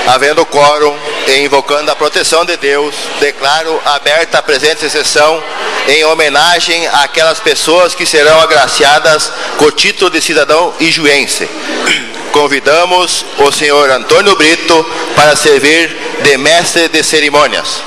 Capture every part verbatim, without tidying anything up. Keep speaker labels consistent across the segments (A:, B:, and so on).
A: Havendo quórum e invocando a proteção de Deus, declaro aberta a presente sessão em homenagem àquelas pessoas que serão agraciadas com o título de cidadão ijuense. Convidamos o senhor Antônio Brito para servir de mestre de cerimônias.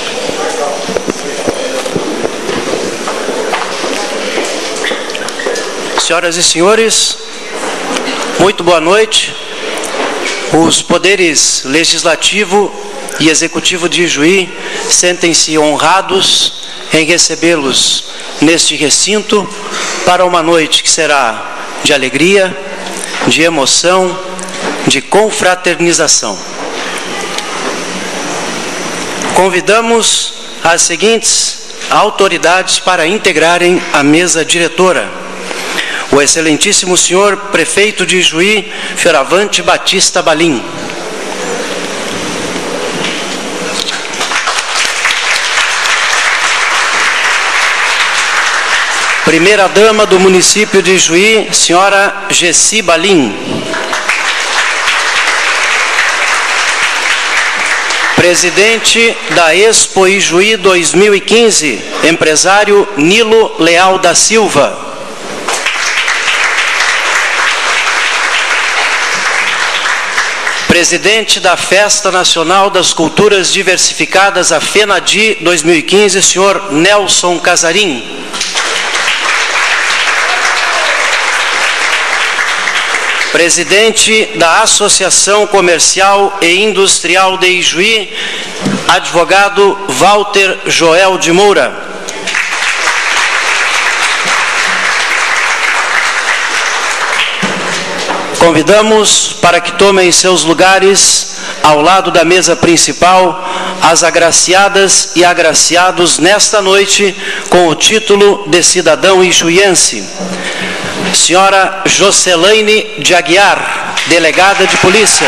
B: Senhoras e senhores, muito boa noite. Os poderes legislativo e executivo de Ijuí sentem-se honrados em recebê-los neste recinto para uma noite que será de alegria, de emoção, de confraternização. Convidamos as seguintes autoridades para integrarem a mesa diretora: o excelentíssimo senhor prefeito de Ijuí, Fioravante Batista Balim. Primeira-dama do município de Ijuí, senhora Gessi Balim. Presidente da Expo Ijuí dois mil e quinze, empresário Nilo Leal da Silva. Presidente da Festa Nacional das Culturas Diversificadas, a FENADI dois mil e quinze, senhor Nelson Casarim. Presidente da Associação Comercial e Industrial de Ijuí, advogado Walter Joel de Moura. Convidamos para que tomem seus lugares ao lado da mesa principal as agraciadas e agraciados nesta noite com o título de cidadão ijuiense. Senhora Jocelaine de Aguiar, delegada de polícia.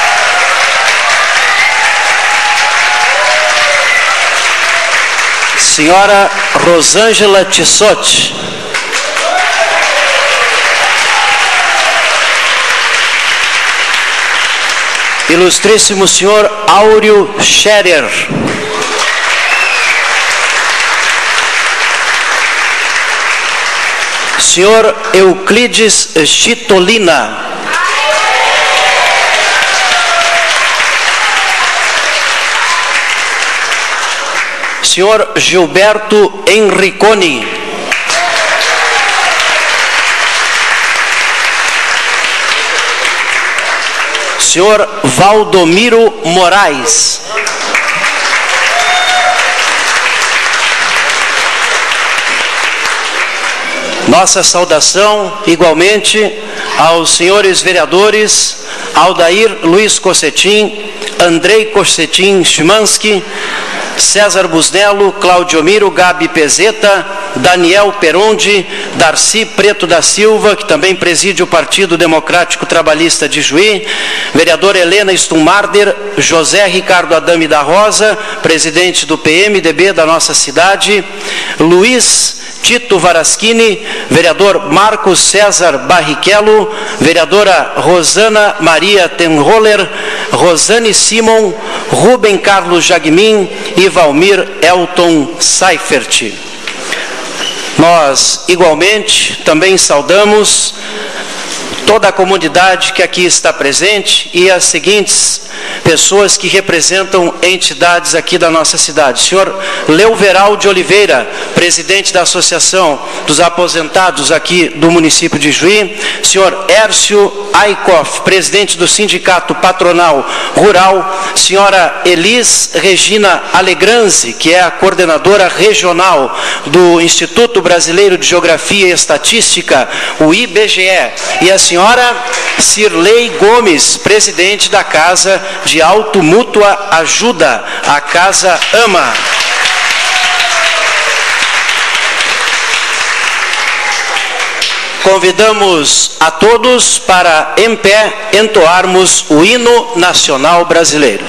B: Senhora Rosângela Tissotti. Ilustríssimo senhor Áureo Scherer. Senhor Euclides Chitolina. Senhor Gilberto Enriconi. Senhor Valdomiro Moraes. Nossa saudação, igualmente, aos senhores vereadores Aldair Luiz Cossetim, Andrei Cossetim Chimansky, César Busnello, Claudiomiro Gabi Pezeta, Daniel Perondi, Darcy Preto da Silva, que também preside o Partido Democrático Trabalhista de Ijuí, vereadora Helena Stummarder, José Ricardo Adame da Rosa, presidente do P M D B da nossa cidade, Luiz Tito Varaschini, vereador Marcos César Barrichello, vereadora Rosana Maria Tenroller, Rosane Simon, Rubem Carlos Jagmin e Valmir Elton Seifert. Nós, igualmente, também saudamos toda a comunidade que aqui está presente e as seguintes pessoas que representam entidades aqui da nossa cidade. Senhor Leuveral de Oliveira, presidente da Associação dos Aposentados aqui do município de Ijuí. Senhor Hércio Aikoff, presidente do Sindicato Patronal Rural. Senhora Elis Regina Alegranzi, que é a coordenadora regional do Instituto Brasileiro de Geografia e Estatística, o I B G E. E a senhora Cirlei Gomes, presidente da Casa de Automútua Ajuda, a Casa AMA. Convidamos a todos para, em pé, entoarmos o hino nacional brasileiro.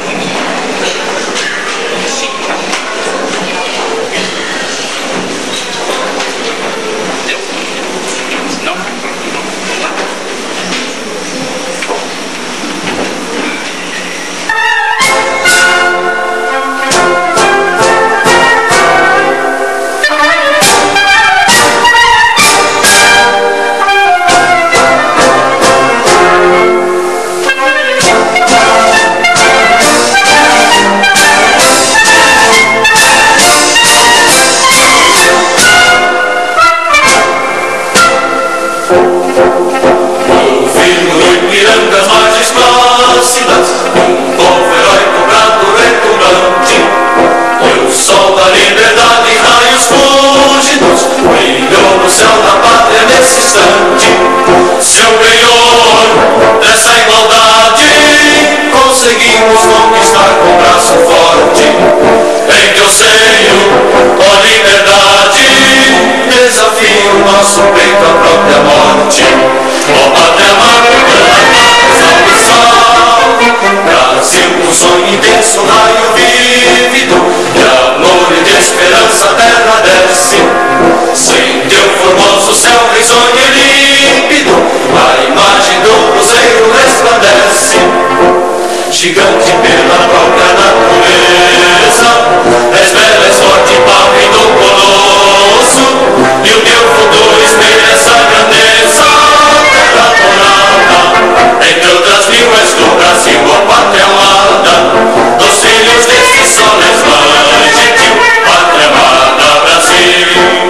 C: céu da pátria nesse instante. Seu penhor dessa igualdade conseguimos conquistar com braço forte. Em teu seio, ó liberdade, desafia o nosso peito à própria morte. Ó pátria amada, salve, salve, Brasil, um sonho intenso, um raio vívido de amor e de esperança a terra desce. Sem teu formoso céu risonho e límpido, a imagem do cruzeiro resplandece. Gigante pela própria natureza, és bela, és forte, papi do colosso, e o teu futuro espelha essa grandeza. Terra morada, entre outras mil és do Brasil, a pátria amada, dos filhos deste sol és mãe gentil, pátria amada, Brasil.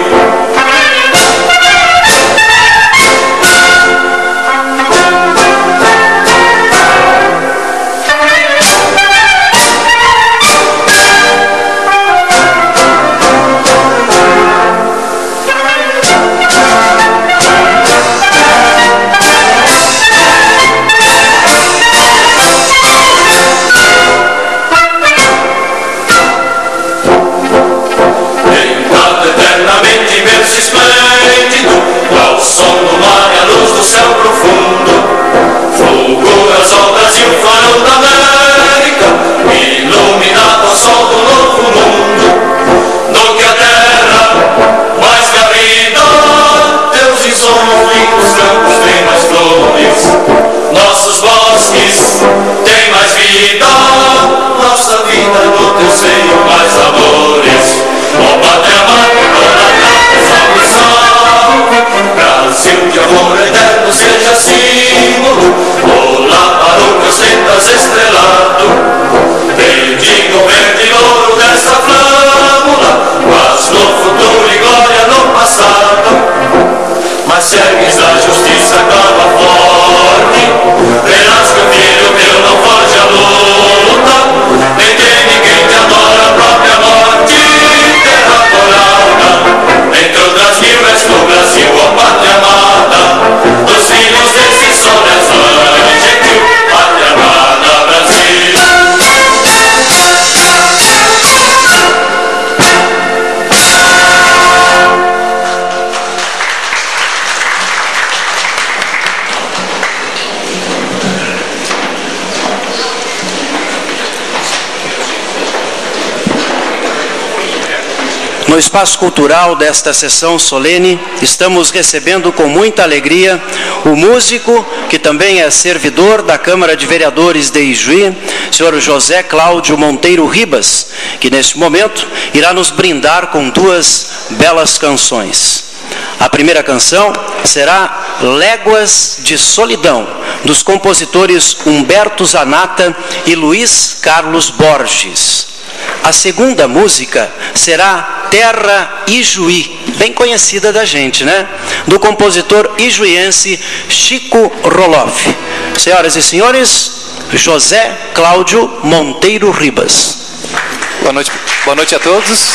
B: No espaço cultural desta sessão solene, estamos recebendo com muita alegria o músico, que também é servidor da Câmara de Vereadores de Ijuí, senhor José Cláudio Monteiro Ribas, que neste momento irá nos brindar com duas belas canções. A primeira canção será Léguas de Solidão, dos compositores Humberto Zanata e Luiz Carlos Borges. A segunda música será Terra Ijuí, bem conhecida da gente, né? Do compositor ijuiense Chico Roloff. Senhoras e senhores, José Cláudio Monteiro Ribas.
D: Boa noite, boa noite a todos.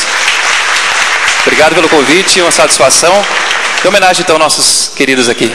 D: Obrigado pelo convite, uma satisfação. Em homenagem então aos nossos queridos aqui.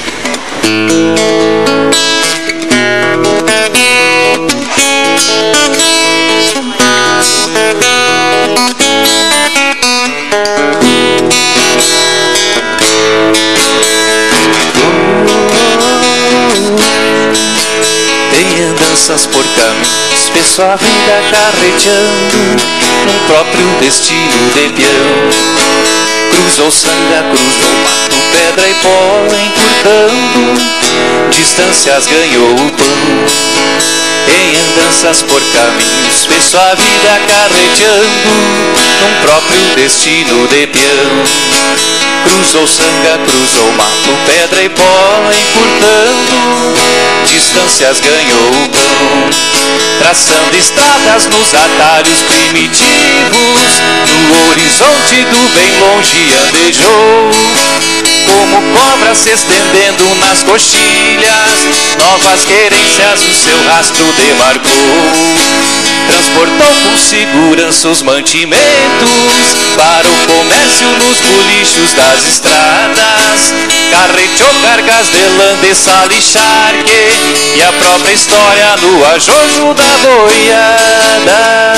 E: Tem andanças por caminhos, pessoa a vida carreteando num próprio destino de peão. Cruzou sanga, cruzou mato, pedra e pó, encurtando distâncias ganhou o pão. Em andanças por caminhos, fez sua vida carreteando num próprio destino de peão. Cruzou sanga, cruzou mato, pedra e pó, encurtando distâncias ganhou o pão. Traçando estradas nos atalhos primitivos, no horizonte do bem longe andejou. Como cobra se estendendo nas coxilhas, novas querências o seu rastro demarcou. transportou com segurança os mantimentos para o comércio nos bolichos das estradas. Carreteou cargas de lã, de sal e charque, e a própria história no ajojo da boiada.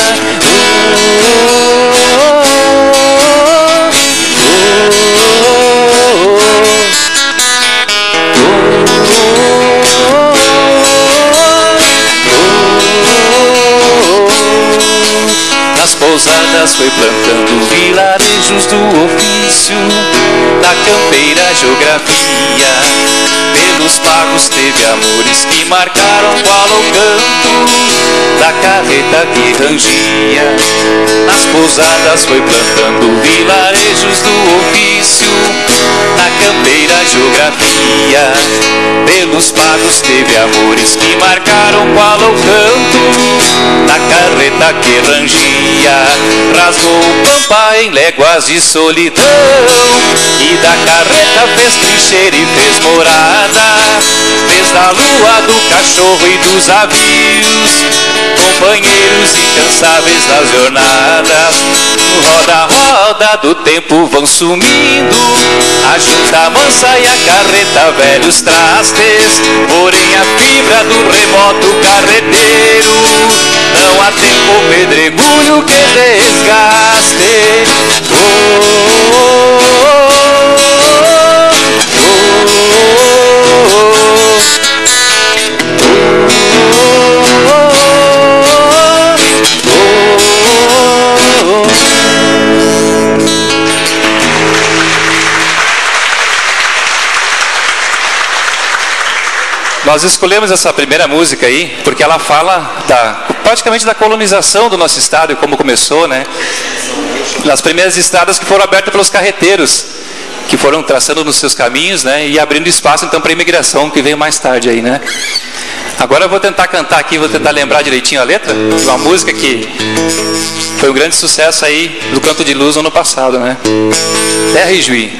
E: Nas pousadas foi plantando vilarejos do ofício, da campeira geografia. Pelos pagos teve amores que marcaram qual o canto da carreta que rangia. Nas pousadas foi plantando vilarejos do ofício, na campeira geografia. Pelos pagos teve amores que marcaram qual o canto da carreta que rangia. Rasgou o pampa em léguas de solidão, e da carreta fez trincheira e fez morada. Fez da lua, do cachorro e dos avios companheiros incansáveis nas jornadas. No roda-roda do tempo vão sumindo a junta mansa e a carreta, velhos trastes. Porém a fibra do remoto carreteiro não há tempo, pedregulho que desgaste. Oh, oh, oh,
D: Nós escolhemos essa primeira música aí porque ela fala da, praticamente da colonização do nosso estado e como começou, né? Nas primeiras estradas que foram abertas pelos carreteiros, que foram traçando nos seus caminhos, né? E abrindo espaço então para a imigração que veio mais tarde aí, né? Agora eu vou tentar cantar aqui, vou tentar lembrar direitinho a letra de uma música que foi um grande sucesso aí do Canto de Luz no ano passado, né? Terra e Juí.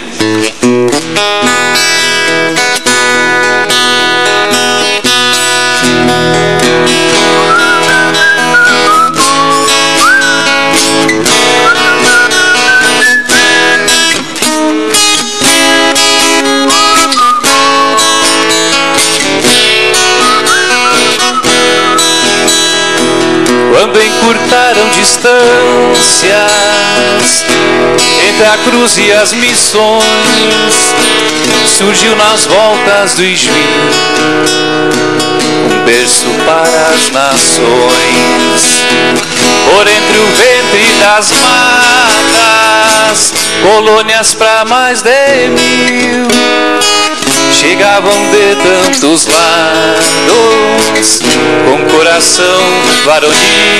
E: Quando encurtaram distâncias entre a cruz e as missões, surgiu nas voltas do Ijuí um berço para as nações. Por entre o ventre das matas, colônias para mais de mil chegavam de tantos lados, com coração varonil.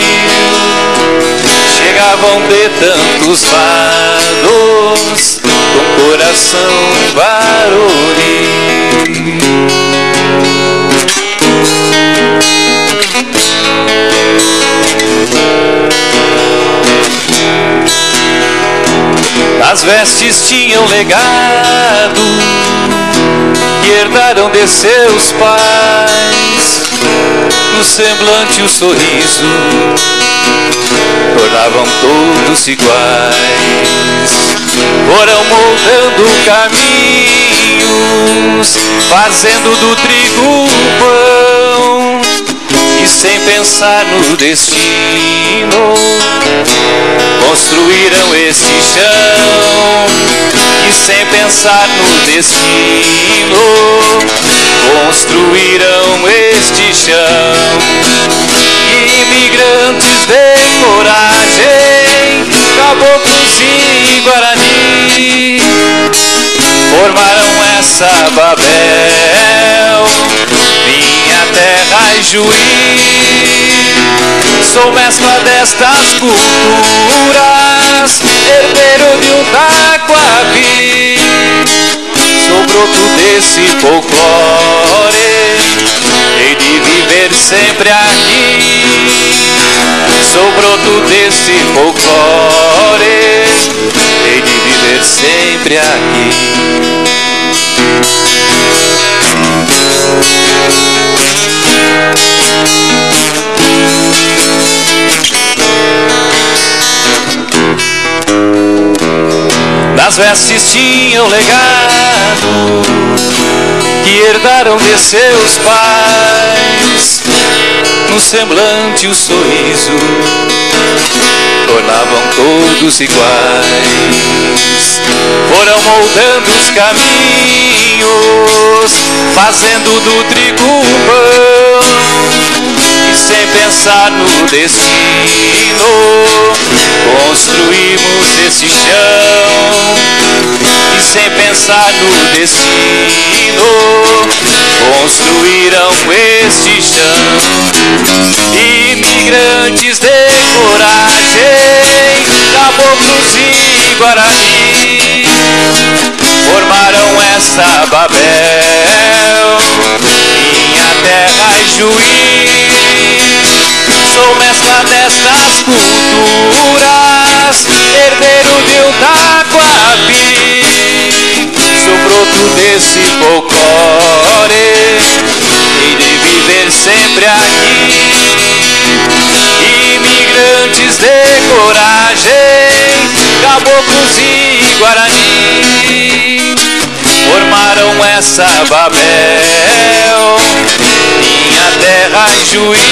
E: Chegavam de tantos lados, com coração varonil. As vestes tinham legado que herdaram de seus pais, no semblante o sorriso tornavam todos iguais. Foram moldando caminhos, fazendo do trigo pão, e sem pensar no destino construíram este chão. E sem pensar no destino construíram este chão. Imigrantes de coragem, caboclos e guarani, formaram essa Babel, minha terra e Juí. Sou mescla destas culturas, herdeiro de um taquavi. Sou broto desse folclore, hei de viver sempre aqui. Sou broto desse folclore, hei de viver sempre aqui. vestes tinham legado que herdaram de seus pais. No semblante o sorriso tornavam todos iguais. Foram moldando os caminhos, fazendo do trigo um pão, e sem pensar no destino construímos esse chão. E sem pensar no destino construíram este chão. Imigrantes de coragem, caboclos e guarani, formaram esta Babel, minha terra é Juí. Sou mescla destas culturas, herdeiro de um taquapi. Sou broto desse folclore, hei de viver sempre aqui. Imigrantes de coragem, caboclos e guarani, formaram essa Babel, minha terra é Juí.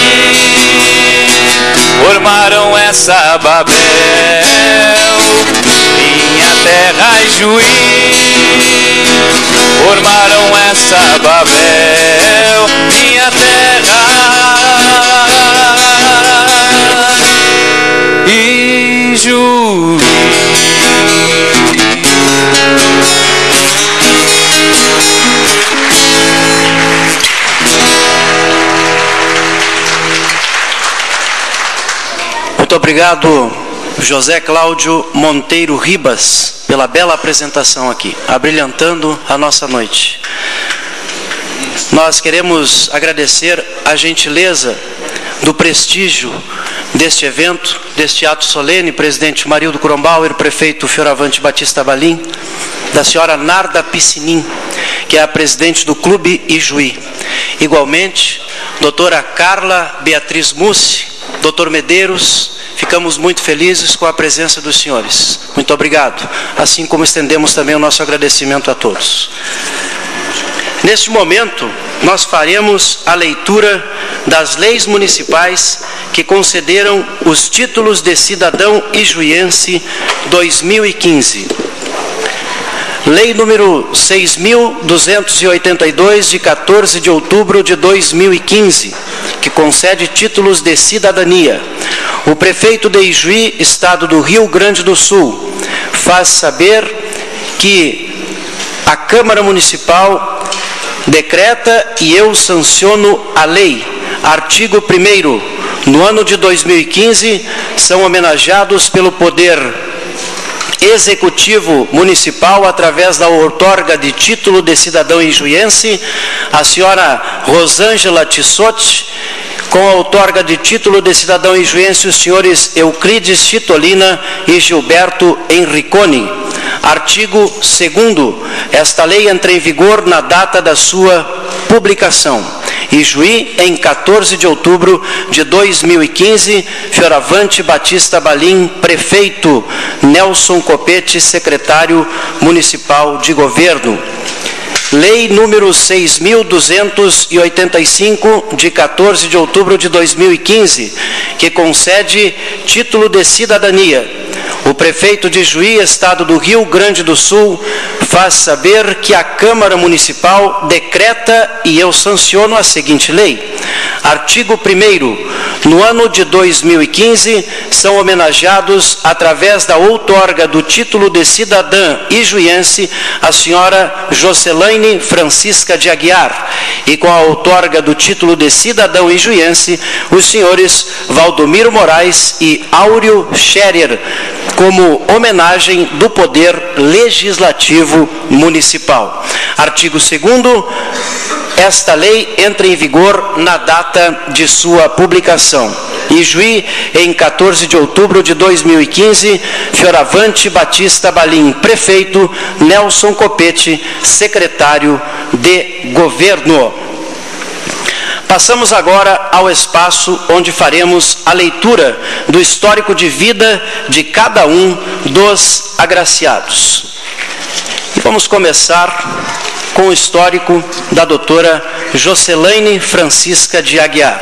E: Formaram essa Babel, minha terra é Juí. Formaram essa Babel, minha terra e Juí.
B: Muito obrigado, José Cláudio Monteiro Ribas, pela bela apresentação aqui, abrilhantando a nossa noite. Nós queremos agradecer a gentileza do prestígio deste evento, deste ato solene, presidente Marildo Kronbauer, prefeito Fioravante Batista Balim, da senhora Narda Piscinin, que é a presidente do Clube Ijuí. Igualmente, doutora Carla Beatriz Mussi, doutor Medeiros, ficamos muito felizes com a presença dos senhores. Muito obrigado. Assim como estendemos também o nosso agradecimento a todos. Neste momento, nós faremos a leitura das leis municipais que concederam os títulos de cidadão ijuiense dois mil e quinze. Lei número seis mil duzentos e oitenta e dois, de quatorze de outubro de dois mil e quinze, que concede títulos de cidadania. O prefeito de Ijuí, estado do Rio Grande do Sul, faz saber que a Câmara Municipal decreta e eu sanciono a lei. Artigo primeiro. No ano de dois mil e quinze, são homenageados pelo Poder Executivo Municipal, através da outorga de título de cidadão ijuiense, a senhora Rosângela Tissotti, com a outorga de título de cidadão ijuiense, os senhores Euclides Chitolina e Gilberto Enriconi. Artigo segundo. Esta lei entra em vigor na data da sua publicação. Ijuí, em quatorze de outubro de dois mil e quinze, Fioravante Batista Balim, prefeito. Nelson Copete, secretário municipal de governo. Lei número seis mil duzentos e oitenta e cinco, de quatorze de outubro de dois mil e quinze, que concede título de cidadania. O prefeito de Ijuí, estado do Rio Grande do Sul, faz saber que a Câmara Municipal decreta e eu sanciono a seguinte lei. Artigo primeiro. No ano de dois mil e quinze, são homenageados, através da outorga do título de cidadã ijuiense, a senhora Jocelaine Francisca de Aguiar, e com a outorga do título de cidadão ijuiense, os senhores Valdomiro Moraes e Áureo Scherer, como homenagem do Poder Legislativo Municipal. Artigo segundo. Esta lei entra em vigor na data de sua publicação. Ijuí, em quatorze de outubro de dois mil e quinze, Fioravante Batista Balim, prefeito. Nelson Copete, secretário de governo. Passamos agora ao espaço onde faremos a leitura do histórico de vida de cada um dos agraciados. E vamos começar com o histórico da doutora Jocelaine Francisca de Aguiar.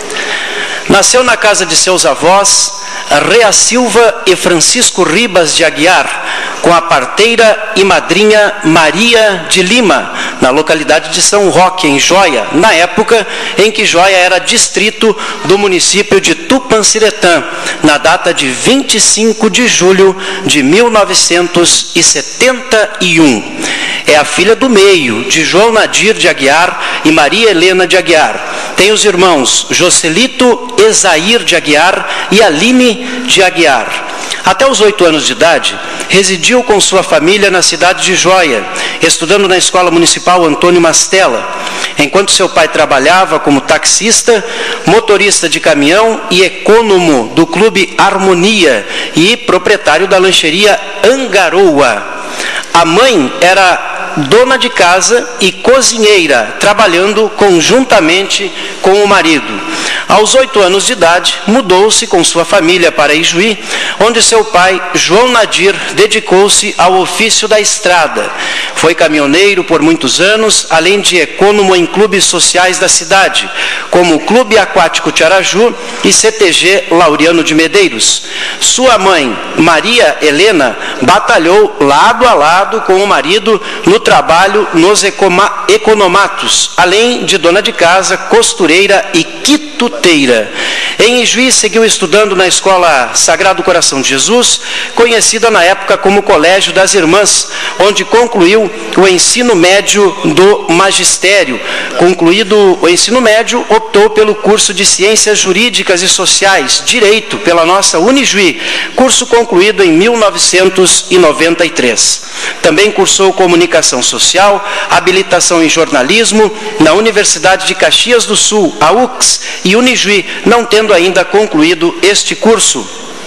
B: Nasceu na casa de seus avós, Rea Silva e Francisco Ribas de Aguiar, com a parteira e madrinha Maria de Lima, na localidade de São Roque, em Joia, na época em que Joia era distrito do município de Tupanciretã, na data de vinte e cinco de julho de mil novecentos e setenta e um. É a filha do meio, de João Nadir de Aguiar e Maria Helena de Aguiar. Tem os irmãos Joselito Esair de Aguiar e Aline de Aguiar. Até os oito anos de idade, residiu com sua família na cidade de Joia, estudando na Escola Municipal Antônio Mastella, enquanto seu pai trabalhava como taxista, motorista de caminhão e ecônomo do Clube Harmonia e proprietário da lancheria Angaroa. A mãe era dona de casa e cozinheira, trabalhando conjuntamente com o marido. Aos oito anos de idade, mudou-se com sua família para Ijuí, onde seu pai, João Nadir, dedicou-se ao ofício da estrada. Foi caminhoneiro por muitos anos, além de ecônomo em clubes sociais da cidade, como o Clube Aquático Tiaraju e C T G Laureano de Medeiros. Sua mãe, Maria Helena, batalhou lado a lado com o marido no trabalho nos economatos, além de dona de casa, costureira e quituteira. Em Ijuí, seguiu estudando na Escola Sagrado Coração de Jesus, conhecida na época como Colégio das Irmãs, onde concluiu o ensino médio do magistério. Concluído o ensino médio, optou pelo curso de Ciências Jurídicas e Sociais, Direito, pela nossa Unijuí, curso concluído em mil novecentos e noventa e três. Também cursou Comunicação Social, habilitação em jornalismo na Universidade de Caxias do Sul, a U C S, e Unijuí, não tendo ainda concluído este curso.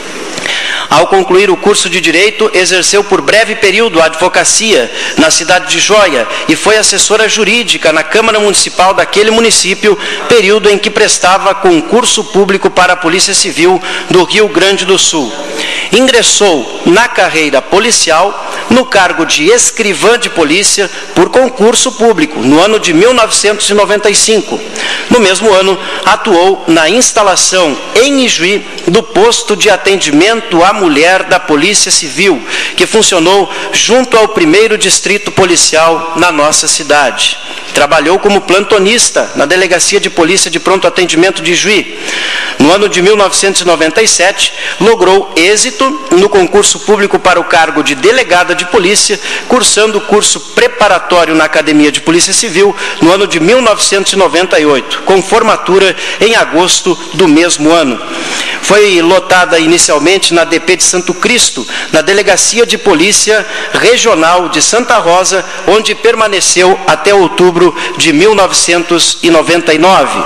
B: Ao concluir o curso de Direito, exerceu por breve período a advocacia na cidade de Joia e foi assessora jurídica na Câmara Municipal daquele município, período em que prestava concurso público para a Polícia Civil do Rio Grande do Sul. Ingressou na carreira policial no cargo de escrivã de polícia por concurso público no ano de mil novecentos e noventa e cinco. No mesmo ano, atuou na instalação em Ijuí do posto de atendimento à mulher da Polícia Civil, que funcionou junto ao primeiro distrito policial na nossa cidade. Trabalhou como plantonista na Delegacia de Polícia de Pronto Atendimento de Ijuí. No ano de mil novecentos e noventa e sete, logrou êxito no concurso público para o cargo de delegada de polícia, cursando o curso preparatório na Academia de Polícia Civil no ano de mil novecentos e noventa e oito, com formatura em agosto do mesmo ano. Foi lotada inicialmente na D P de Santo Cristo, na Delegacia de Polícia Regional de Santa Rosa, onde permaneceu até outubro de mil novecentos e noventa e nove.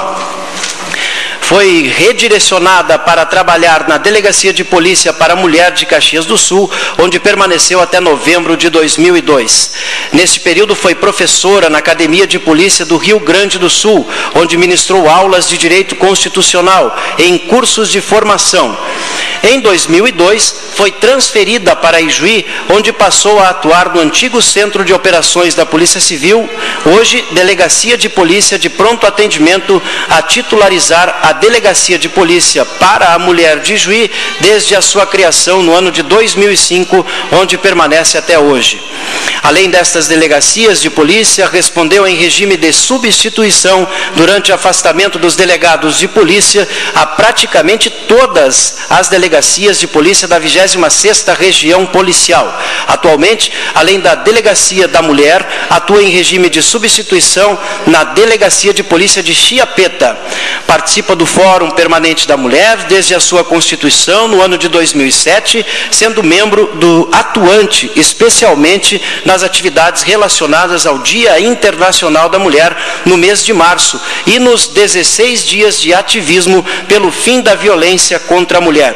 B: Foi redirecionada para trabalhar na Delegacia de Polícia para a Mulher de Caxias do Sul, onde permaneceu até novembro de dois mil e dois. Nesse período foi professora na Academia de Polícia do Rio Grande do Sul, onde ministrou aulas de Direito Constitucional em cursos de formação. Em dois mil e dois, foi transferida para Ijuí, onde passou a atuar no antigo Centro de Operações da Polícia Civil, hoje Delegacia de Polícia de Pronto Atendimento, a titularizar a Delegacia de Polícia para a Mulher de Ijuí desde a sua criação no ano de dois mil e cinco, onde permanece até hoje. Além destas delegacias de polícia, respondeu em regime de substituição durante o afastamento dos delegados de polícia a praticamente todas as delegacias de polícia da vigésima sexta Região Policial. Atualmente, além da Delegacia da Mulher, atua em regime de substituição na Delegacia de Polícia de Chiapeta. Participa do Fórum Permanente da Mulher desde a sua constituição no ano de dois mil e sete, sendo membro do atuante, especialmente nas atividades relacionadas ao Dia Internacional da Mulher no mês de março e nos dezesseis dias de ativismo pelo fim da violência contra a mulher.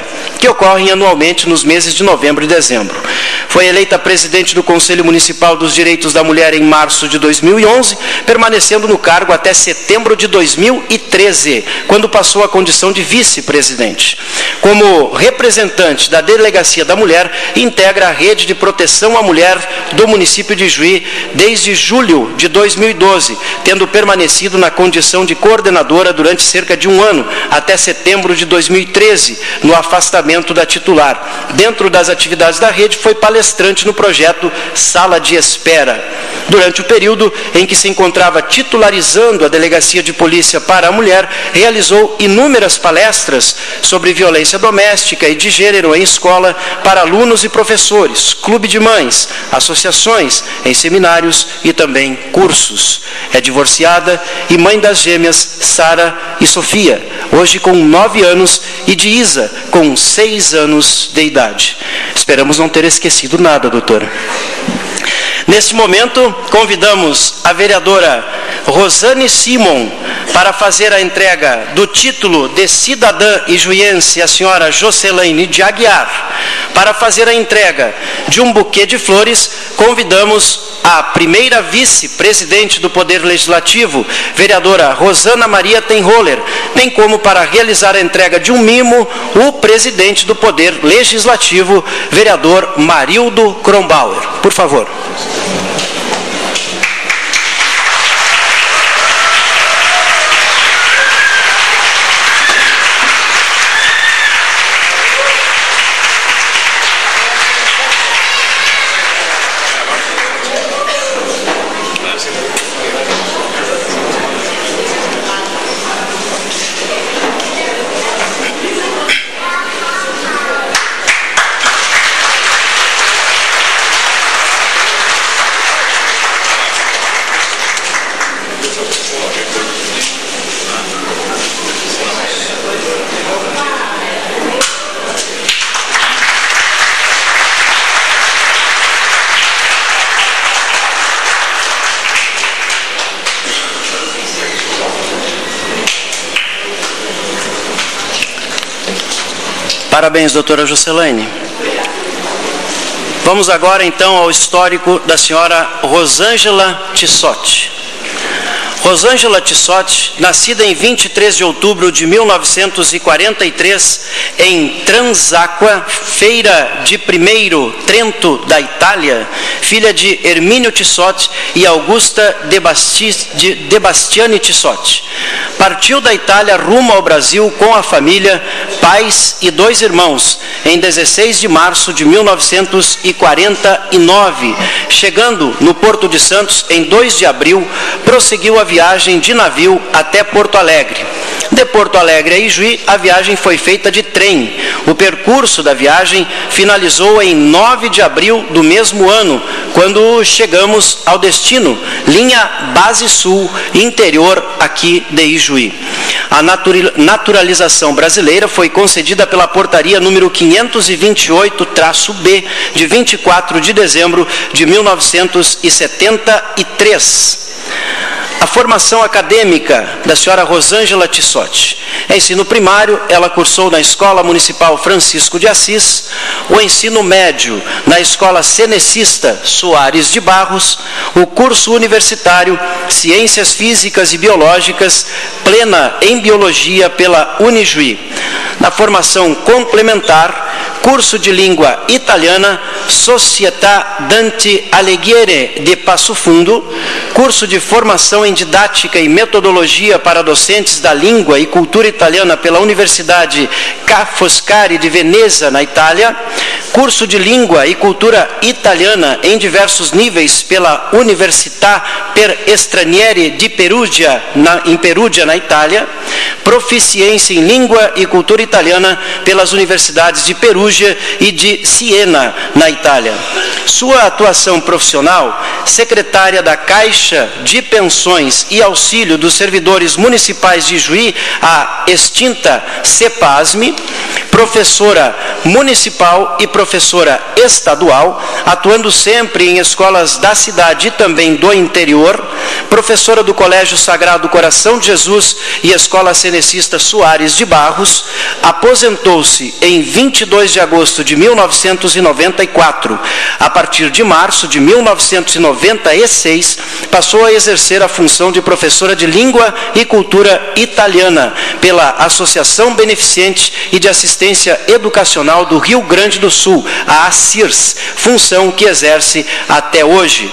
B: que ocorrem anualmente nos meses de novembro e dezembro. Foi eleita presidente do Conselho Municipal dos Direitos da Mulher em março de dois mil e onze, permanecendo no cargo até setembro de dois mil e treze, quando passou à condição de vice-presidente. Como representante da Delegacia da Mulher, integra a Rede de Proteção à Mulher do município de Juí desde julho de dois mil e doze, tendo permanecido na condição de coordenadora durante cerca de um ano, até setembro de dois mil e treze, no afastamento da titular. Dentro das atividades da rede, foi palestrante no projeto Sala de Espera. Durante o período em que se encontrava titularizando a Delegacia de Polícia para a Mulher, realizou inúmeras palestras sobre violência doméstica e de gênero em escola para alunos e professores, clube de mães, associações, em seminários e também cursos. É divorciada e mãe das gêmeas Sara e Sofia, hoje com nove anos, e de Isa, com seis anos de idade. Esperamos não ter esquecido nada, doutora. Neste momento, convidamos a vereadora Rosane Simon para fazer a entrega do título de cidadã ijuiense, a senhora Jocelaine de Aguiar. Para fazer a entrega de um buquê de flores, convidamos a primeira vice-presidente do Poder Legislativo, vereadora Rosana Maria Tenholer, bem como para realizar a entrega de um mimo, o presidente do Poder Legislativo, vereador Marildo Kronbauer. Por favor. Parabéns, doutora Jocelaine. Vamos agora, então, ao histórico da senhora Rosângela Tissotti. Rosângela Tissotti, nascida em vinte e três de outubro de mil novecentos e quarenta e três, em Transacqua, Feira de Primeiro, Trento, da Itália, filha de Hermínio Tissotti e Augusta de, Basti, de, de Bastiani Tissotti. Partiu da Itália rumo ao Brasil com a família, pais e dois irmãos, em dezesseis de março de mil novecentos e quarenta e nove. Chegando no Porto de Santos em dois de abril, prosseguiu a viagem de navio até Porto Alegre. De Porto Alegre a Ijuí, a viagem foi feita de trem. O percurso da viagem finalizou em nove de abril do mesmo ano, quando chegamos ao destino, linha Base Sul, interior aqui de Ijuí. A naturalização brasileira foi concedida pela portaria número quinhentos e vinte e oito traço B, de vinte e quatro de dezembro de mil novecentos e setenta e três. A formação acadêmica da senhora Rosângela Tissotti. Ensino primário, ela cursou na Escola Municipal Francisco de Assis, o ensino médio na Escola Cenecista Soares de Barros, o curso universitário Ciências Físicas e Biológicas, plena em Biologia pela Unijuí. Na formação complementar, curso de língua italiana, Società Dante Alighieri de Passo Fundo, curso de formação em didática e metodologia para docentes da língua e cultura italiana pela Universidade Ca' Foscari de Veneza, na Itália, curso de língua e cultura italiana em diversos níveis pela Università per Stranieri di Perugia, na, em Perugia, na Itália, proficiência em língua e cultura italiana pelas universidades de Perugia e de Siena, na Itália. Sua atuação profissional, secretária da Caixa de Pensões e Auxílio dos Servidores Municipais de Ijuí, a extinta CEPASME, professora municipal e professora professora estadual, atuando sempre em escolas da cidade e também do interior, professora do Colégio Sagrado Coração de Jesus e Escola Cenecista Soares de Barros, aposentou-se em vinte e dois de agosto de mil novecentos e noventa e quatro. A partir de março de mil novecentos e noventa e seis, passou a exercer a função de professora de Língua e Cultura Italiana pela Associação Beneficente e de Assistência Educacional do Rio Grande do Sul, a ACIRS, função que exerce até hoje.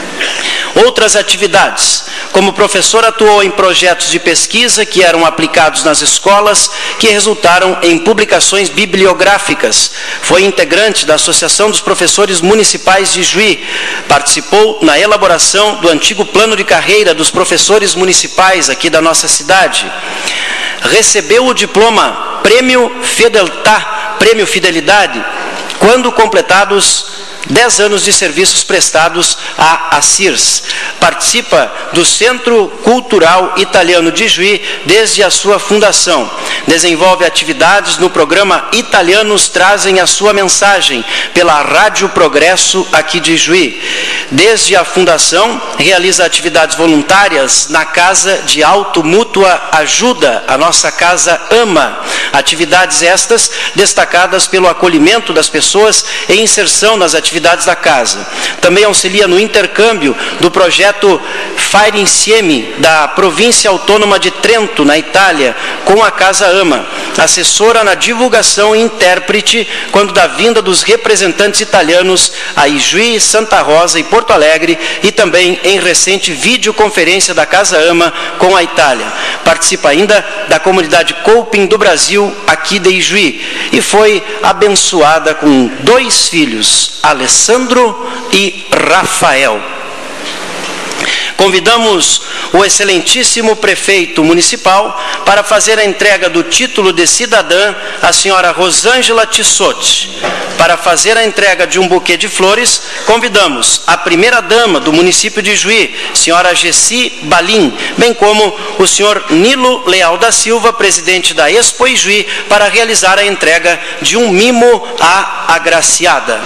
B: Outras atividades. Como professor, atuou em projetos de pesquisa que eram aplicados nas escolas, que resultaram em publicações bibliográficas. Foi integrante da Associação dos Professores Municipais de Juí. Participou na elaboração do antigo plano de carreira dos professores municipais aqui da nossa cidade. Recebeu o diploma Prêmio Fideltà, Prêmio Fidelidade, quando completados dez anos de serviços prestados à ACIRS. Participa do Centro Cultural Italiano de Juí desde a sua fundação. Desenvolve atividades no programa Italianos Trazem a Sua Mensagem, pela Rádio Progresso aqui de Juí. Desde a fundação, realiza atividades voluntárias na Casa de Automútua Ajuda, a nossa Casa AMA. Atividades estas destacadas pelo acolhimento das pessoas e inserção nas atividades da casa. Também auxilia no intercâmbio do projeto Fare Insieme da província autônoma de Trento, na Itália, com a Casa AMA. Assessora na divulgação e intérprete quando da vinda dos representantes italianos a Ijuí, Santa Rosa e Porto Alegre, e também em recente videoconferência da Casa AMA com a Itália. Participa ainda da comunidade Coping do Brasil, aqui de Ijuí, e foi abençoada com dois filhos, Alessandro e Rafael. Convidamos o excelentíssimo prefeito municipal para fazer a entrega do título de cidadã à senhora Rosângela Tissotti. Para fazer a entrega de um buquê de flores, convidamos a primeira-dama do município de Juí, senhora Gessi Balim, bem como o senhor Nilo Leal da Silva, presidente da Expo Ijuí, para realizar a entrega de um mimo à agraciada.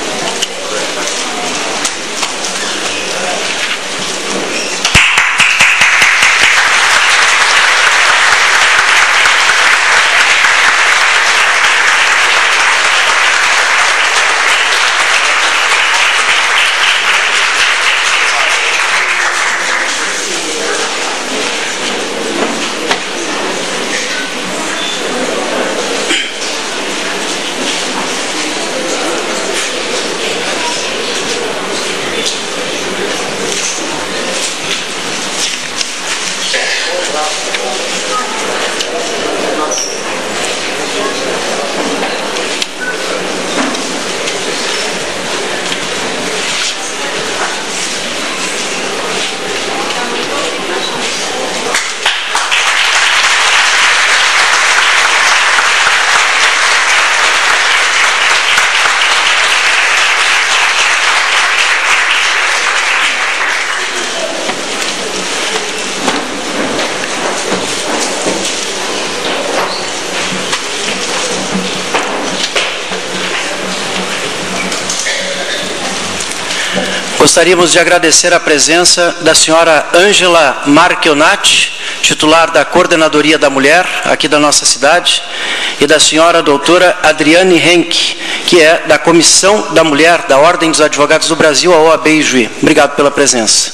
B: Gostaríamos de agradecer a presença da senhora Ângela Marchionati, titular da Coordenadoria da Mulher, aqui da nossa cidade, e da senhora doutora Adriane Henke, que é da Comissão da Mulher da Ordem dos Advogados do Brasil, a O A B Ijuí. Obrigado pela presença.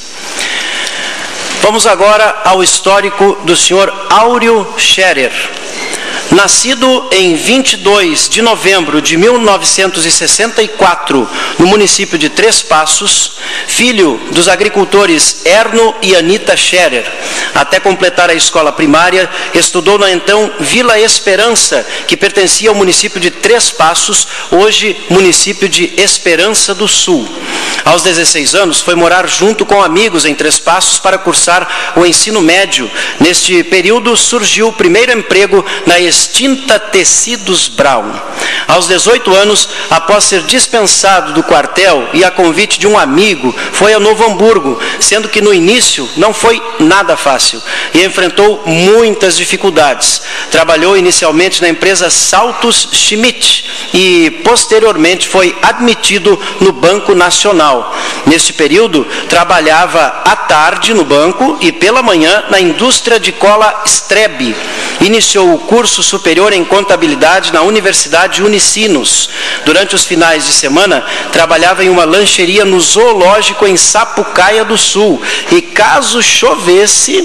B: Vamos agora ao histórico do senhor Áureo Scherer. Nascido em vinte e dois de novembro de mil novecentos e sessenta e quatro, no município de Três Passos, filho dos agricultores Erno e Anita Scherer. Até completar a escola primária, estudou na então Vila Esperança, que pertencia ao município de Três Passos, hoje município de Esperança do Sul. Aos dezesseis anos, foi morar junto com amigos em Três Passos para cursar o ensino médio. Neste período, surgiu o primeiro emprego na extinta Tecidos Brown. Aos dezoito anos, após ser dispensado do quartel e a convite de um amigo, foi a Novo Hamburgo, sendo que no início não foi nada fácil e enfrentou muitas dificuldades. Trabalhou inicialmente na empresa Saltus Schmidt e posteriormente foi admitido no Banco Nacional. Neste período, trabalhava à tarde no banco e pela manhã na indústria de cola Strebe. Iniciou o curso superior em contabilidade na Universidade Unicinos. Durante os finais de semana, trabalhava em uma lancheria no zoológico em Sapucaia do Sul. E caso chovesse,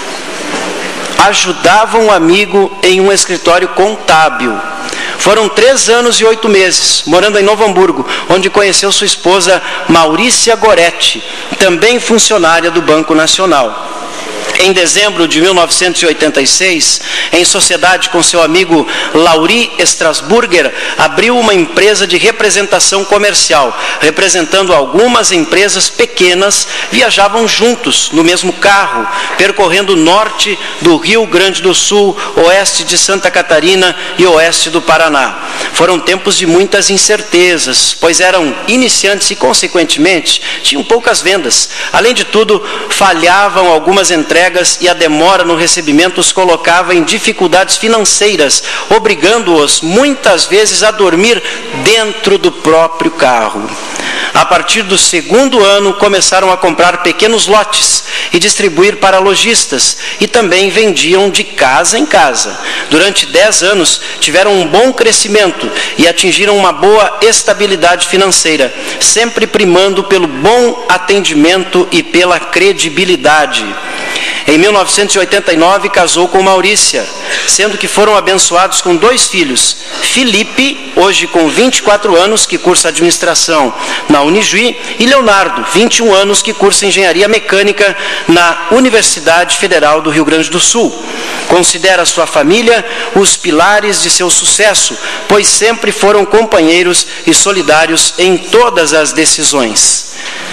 B: ajudava um amigo em um escritório contábil. Foram três anos e oito meses, morando em Novo Hamburgo, onde conheceu sua esposa Maurícia Goretti, também funcionária do Banco Nacional. Em dezembro de mil novecentos e oitenta e seis, em sociedade com seu amigo Lauri Strasburger, abriu uma empresa de representação comercial. Representando algumas empresas pequenas, viajavam juntos no mesmo carro, percorrendo o norte do Rio Grande do Sul, oeste de Santa Catarina e oeste do Paraná. Foram tempos de muitas incertezas, pois eram iniciantes e, consequentemente, tinham poucas vendas. Além de tudo, falhavam algumas entregas e a demora no recebimento os colocava em dificuldades financeiras, obrigando-os muitas vezes a dormir dentro do próprio carro. A partir do segundo ano, começaram a comprar pequenos lotes e distribuir para lojistas, e também vendiam de casa em casa. Durante dez anos, tiveram um bom crescimento e atingiram uma boa estabilidade financeira, sempre primando pelo bom atendimento e pela credibilidade. Em mil novecentos e oitenta e nove, casou com Maurícia, sendo que foram abençoados com dois filhos. Felipe, hoje com vinte e quatro anos, que cursa administração na Unijuí, e Leonardo, vinte e um anos, que cursa engenharia mecânica na Universidade Federal do Rio Grande do Sul. Considera sua família os pilares de seu sucesso, pois sempre foram companheiros e solidários em todas as decisões.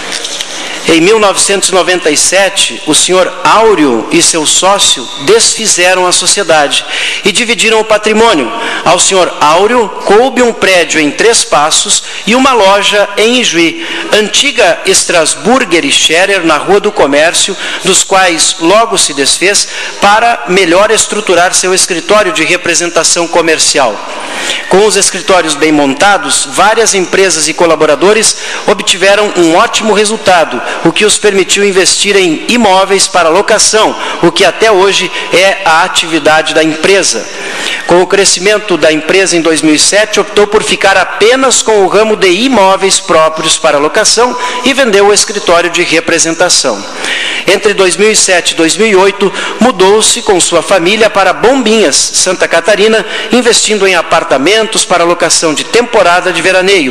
B: Em mil novecentos e noventa e sete, o senhor Áureo e seu sócio desfizeram a sociedade e dividiram o patrimônio. Ao senhor Áureo coube um prédio em Três Passos e uma loja em Ijuí, antiga Strasburger e Scherer, na Rua do Comércio, dos quais logo se desfez para melhor estruturar seu escritório de representação comercial. Com os escritórios bem montados, várias empresas e colaboradores obtiveram um ótimo resultado, o que os permitiu investir em imóveis para locação, o que até hoje é a atividade da empresa. Com o crescimento da empresa em dois mil e sete, optou por ficar apenas com o ramo de imóveis próprios para locação e vendeu o escritório de representação. Entre dois mil e sete e dois mil e oito, mudou-se com sua família para Bombinhas, Santa Catarina, investindo em apartamentos para locação de temporada de veraneio.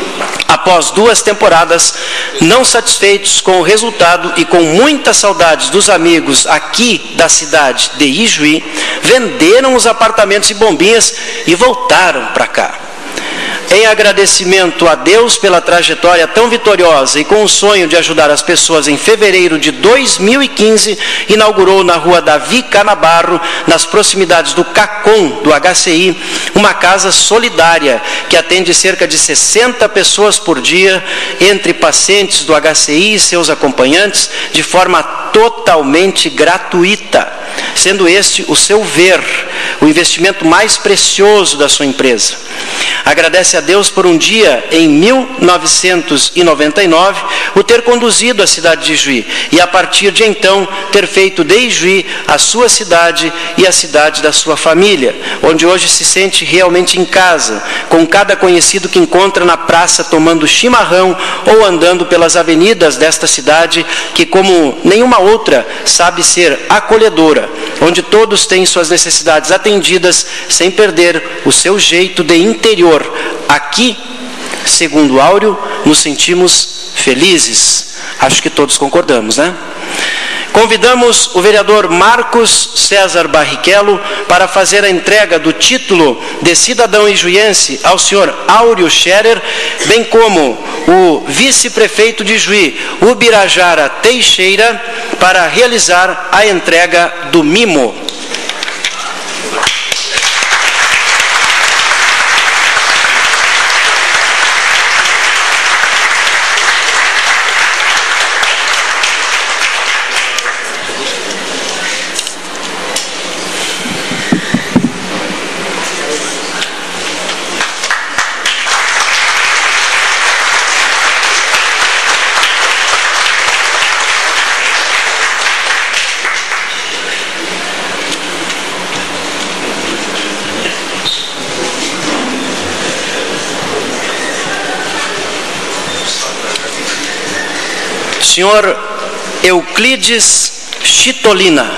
B: Após duas temporadas, não satisfeitos com o resultado e com muitas saudades dos amigos aqui da cidade de Ijuí, venderam os apartamentos em Bombinhas e voltaram para cá. Em agradecimento a Deus pela trajetória tão vitoriosa e com o sonho de ajudar as pessoas, em fevereiro de dois mil e quinze, inaugurou na rua Davi Canabarro, nas proximidades do CACOM do H C I, uma casa solidária que atende cerca de sessenta pessoas por dia, entre pacientes do H C I e seus acompanhantes, de forma totalmente gratuita, sendo este o seu ver, o investimento mais precioso da sua empresa. Agradece a Deus por um dia, em mil novecentos e noventa e nove, o ter conduzido à cidade de Ijuí, e a partir de então ter feito de Ijuí a sua cidade e a cidade da sua família, onde hoje se sente realmente em casa, com cada conhecido que encontra na praça tomando chimarrão ou andando pelas avenidas desta cidade, que como nenhuma outra sabe ser acolhedora, onde todos têm suas necessidades atendidas sem perder o seu jeito de interior. Aqui, segundo Áureo, nos sentimos felizes. Acho que todos concordamos, né? Convidamos o vereador Marcos César Barrichello para fazer a entrega do título de cidadão ijuiense ao senhor Áureo Scherer, bem como o vice-prefeito de Ijuí, Ubirajara Teixeira, para realizar a entrega do mimo. senhor Euclides Chitolina.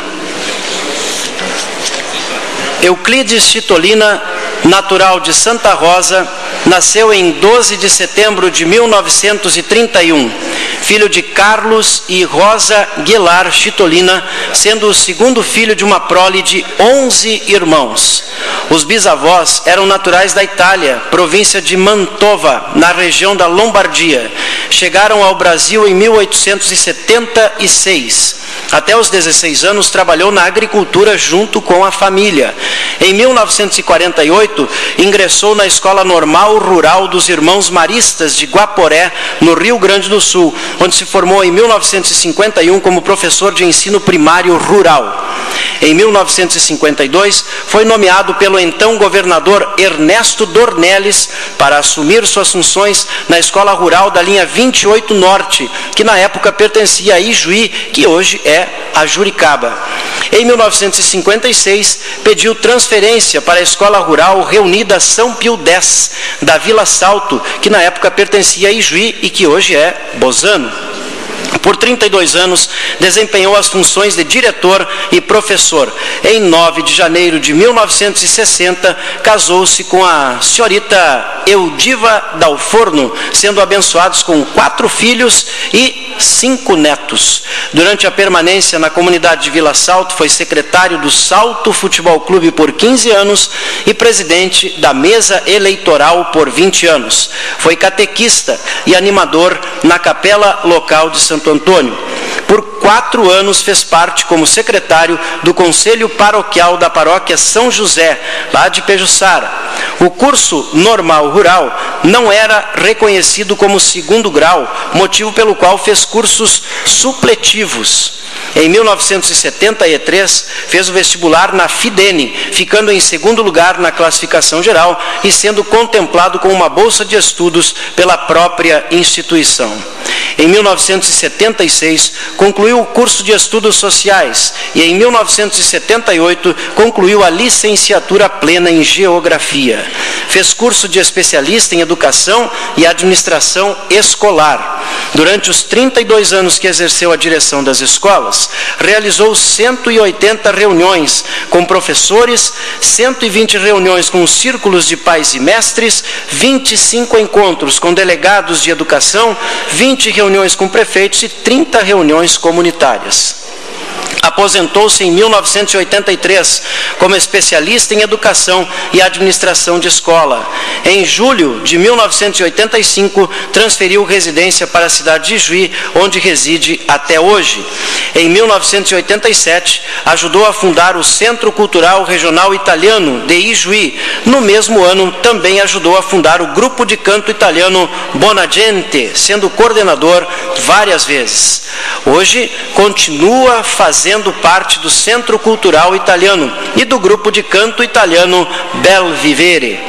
B: Euclides Chitolina, natural de Santa Rosa, nasceu em doze de setembro de mil novecentos e trinta e um, filho de Carlos e Rosa Guilar Chitolina, sendo o segundo filho de uma prole de onze irmãos. Os bisavós eram naturais da Itália, província de Mantova, na região da Lombardia. Chegaram ao Brasil em mil oitocentos e setenta e seis. Até os dezesseis anos trabalhou na agricultura junto com a família. Em mil novecentos e quarenta e oito, ingressou na Escola Normal Rural dos Irmãos Maristas de Guaporé, no Rio Grande do Sul, onde se formou em mil novecentos e cinquenta e um como professor de ensino primário rural. Em mil novecentos e cinquenta e dois, foi nomeado pelo então governador Ernesto Dornelles para assumir suas funções na Escola Rural da linha vinte e oito Norte, que na época pertencia a Ijuí, que hoje é a Juricaba. Em mil novecentos e cinquenta e seis, pediu transferência para a Escola Rural Reunida São Pio X, da Vila Salto, que na época pertencia a Ijuí e que hoje é Bozano. Por trinta e dois anos, desempenhou as funções de diretor e professor. Em nove de janeiro de mil novecentos e sessenta, casou-se com a senhorita Eudiva Dalforno, sendo abençoados com quatro filhos e cinco netos. Durante a permanência na comunidade de Vila Salto, foi secretário do Salto Futebol Clube por quinze anos e presidente da mesa eleitoral por vinte anos. Foi catequista e animador na capela local de Santo Antônio. Por quatro anos fez parte como secretário do Conselho Paroquial da Paróquia São José, lá de Pejuçara. O curso normal rural não era reconhecido como segundo grau, motivo pelo qual fez cursos supletivos. Em mil novecentos e setenta e três, fez o vestibular na Fidene, ficando em segundo lugar na classificação geral e sendo contemplado com uma bolsa de estudos pela própria instituição. Em mil novecentos e setenta e seis, concluiu o curso de estudos sociais e em mil novecentos e setenta e oito, concluiu a licenciatura plena em geografia. Fez curso de especialista em educação e administração escolar. Durante os trinta e dois anos que exerceu a direção das escolas, realizou cento e oitenta reuniões com professores, cento e vinte reuniões com círculos de pais e mestres, vinte e cinco encontros com delegados de educação, vinte reuniões com prefeitos e trinta reuniões comunitárias. Aposentou-se em mil novecentos e oitenta e três como especialista em educação e administração de escola. Em julho de mil novecentos e oitenta e cinco, transferiu residência para a cidade de Ijuí, onde reside até hoje. Em mil novecentos e oitenta e sete, ajudou a fundar o Centro Cultural Regional Italiano de Ijuí. No mesmo ano, também ajudou a fundar o grupo de canto italiano Bonagente, sendo coordenador várias vezes. Hoje, continua fazendo parte do Centro Cultural Italiano e do grupo de canto italiano Bel Vivere.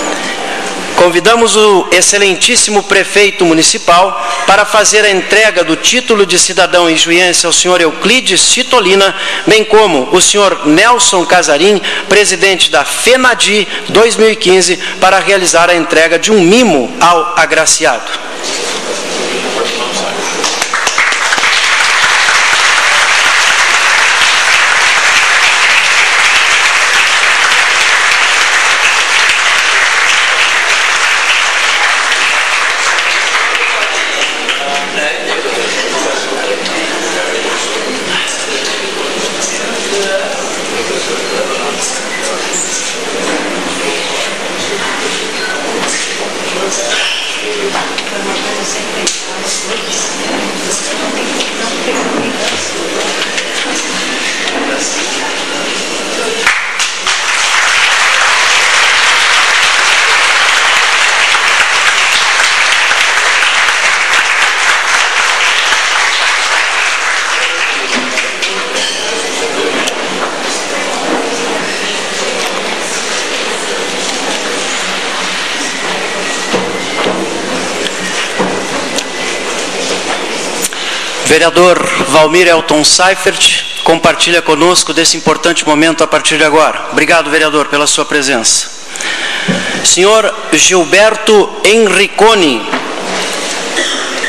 B: Convidamos o excelentíssimo prefeito municipal para fazer a entrega do título de cidadão ijuiense ao senhor Euclides Chitolina, bem como o senhor Nelson Casarim, presidente da FENADI dois mil e quinze, para realizar a entrega de um mimo ao agraciado. Vereador Valmir Elton Seifert compartilha conosco desse importante momento a partir de agora. Obrigado, vereador, pela sua presença. Senhor Gilberto Enriconi,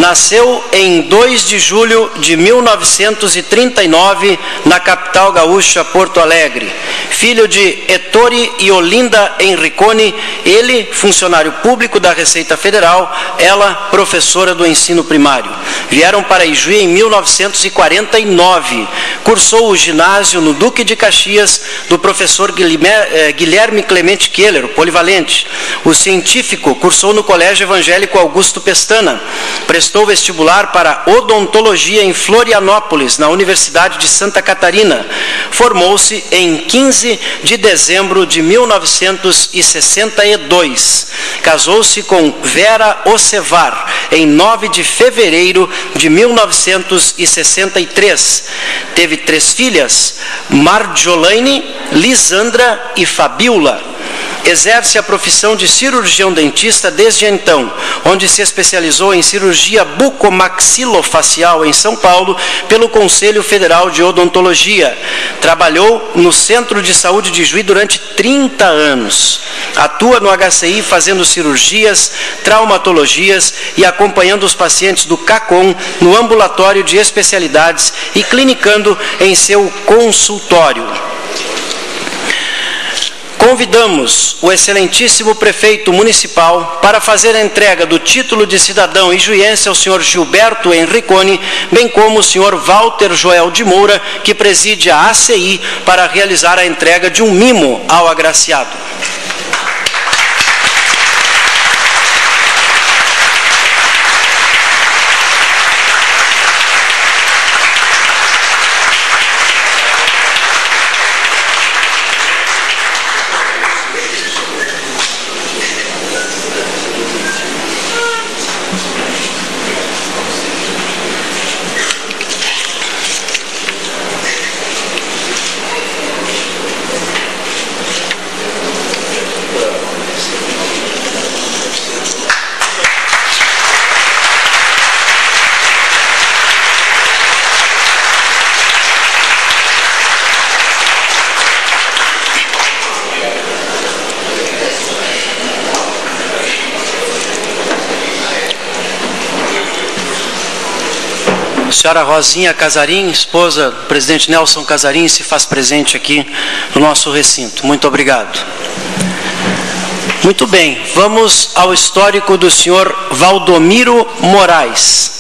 B: Nasceu em dois de julho de mil novecentos e trinta e nove, na capital gaúcha, Porto Alegre. Filho de Ettore e Olinda Enricone, ele, funcionário público da Receita Federal, ela, professora do ensino primário. Vieram para Ijuí em mil novecentos e quarenta e nove. Cursou o ginásio no Duque de Caxias, do professor Guilherme Clemente Keller, polivalente. O científico cursou no Colégio Evangélico Augusto Pestana. Prestou vestibular para odontologia em Florianópolis, na Universidade de Santa Catarina. Formou-se em quinze de dezembro de mil novecentos e sessenta e dois. Casou-se com Vera Ocevar em nove de fevereiro de mil novecentos e sessenta e três. Teve três filhas, Marjolaine, Lisandra e Fabiola. Exerce a profissão de cirurgião dentista desde então, onde se especializou em cirurgia bucomaxilofacial em São Paulo pelo Conselho Federal de Odontologia. Trabalhou no Centro de Saúde de Juí durante trinta anos. Atua no H C I fazendo cirurgias, traumatologias e acompanhando os pacientes do CACOM no ambulatório de especialidades e clinicando em seu consultório. Convidamos o excelentíssimo prefeito municipal para fazer a entrega do título de cidadão ijuiense ao senhor Gilberto Enricone, bem como o senhor Walter Joel de Moura, que preside a A C I, para realizar a entrega de um mimo ao agraciado. Senhora Rosinha Casarim, esposa do presidente Nelson Casarim, se faz presente aqui no nosso recinto. Muito obrigado. Muito bem, vamos ao histórico do senhor Valdomiro Moraes.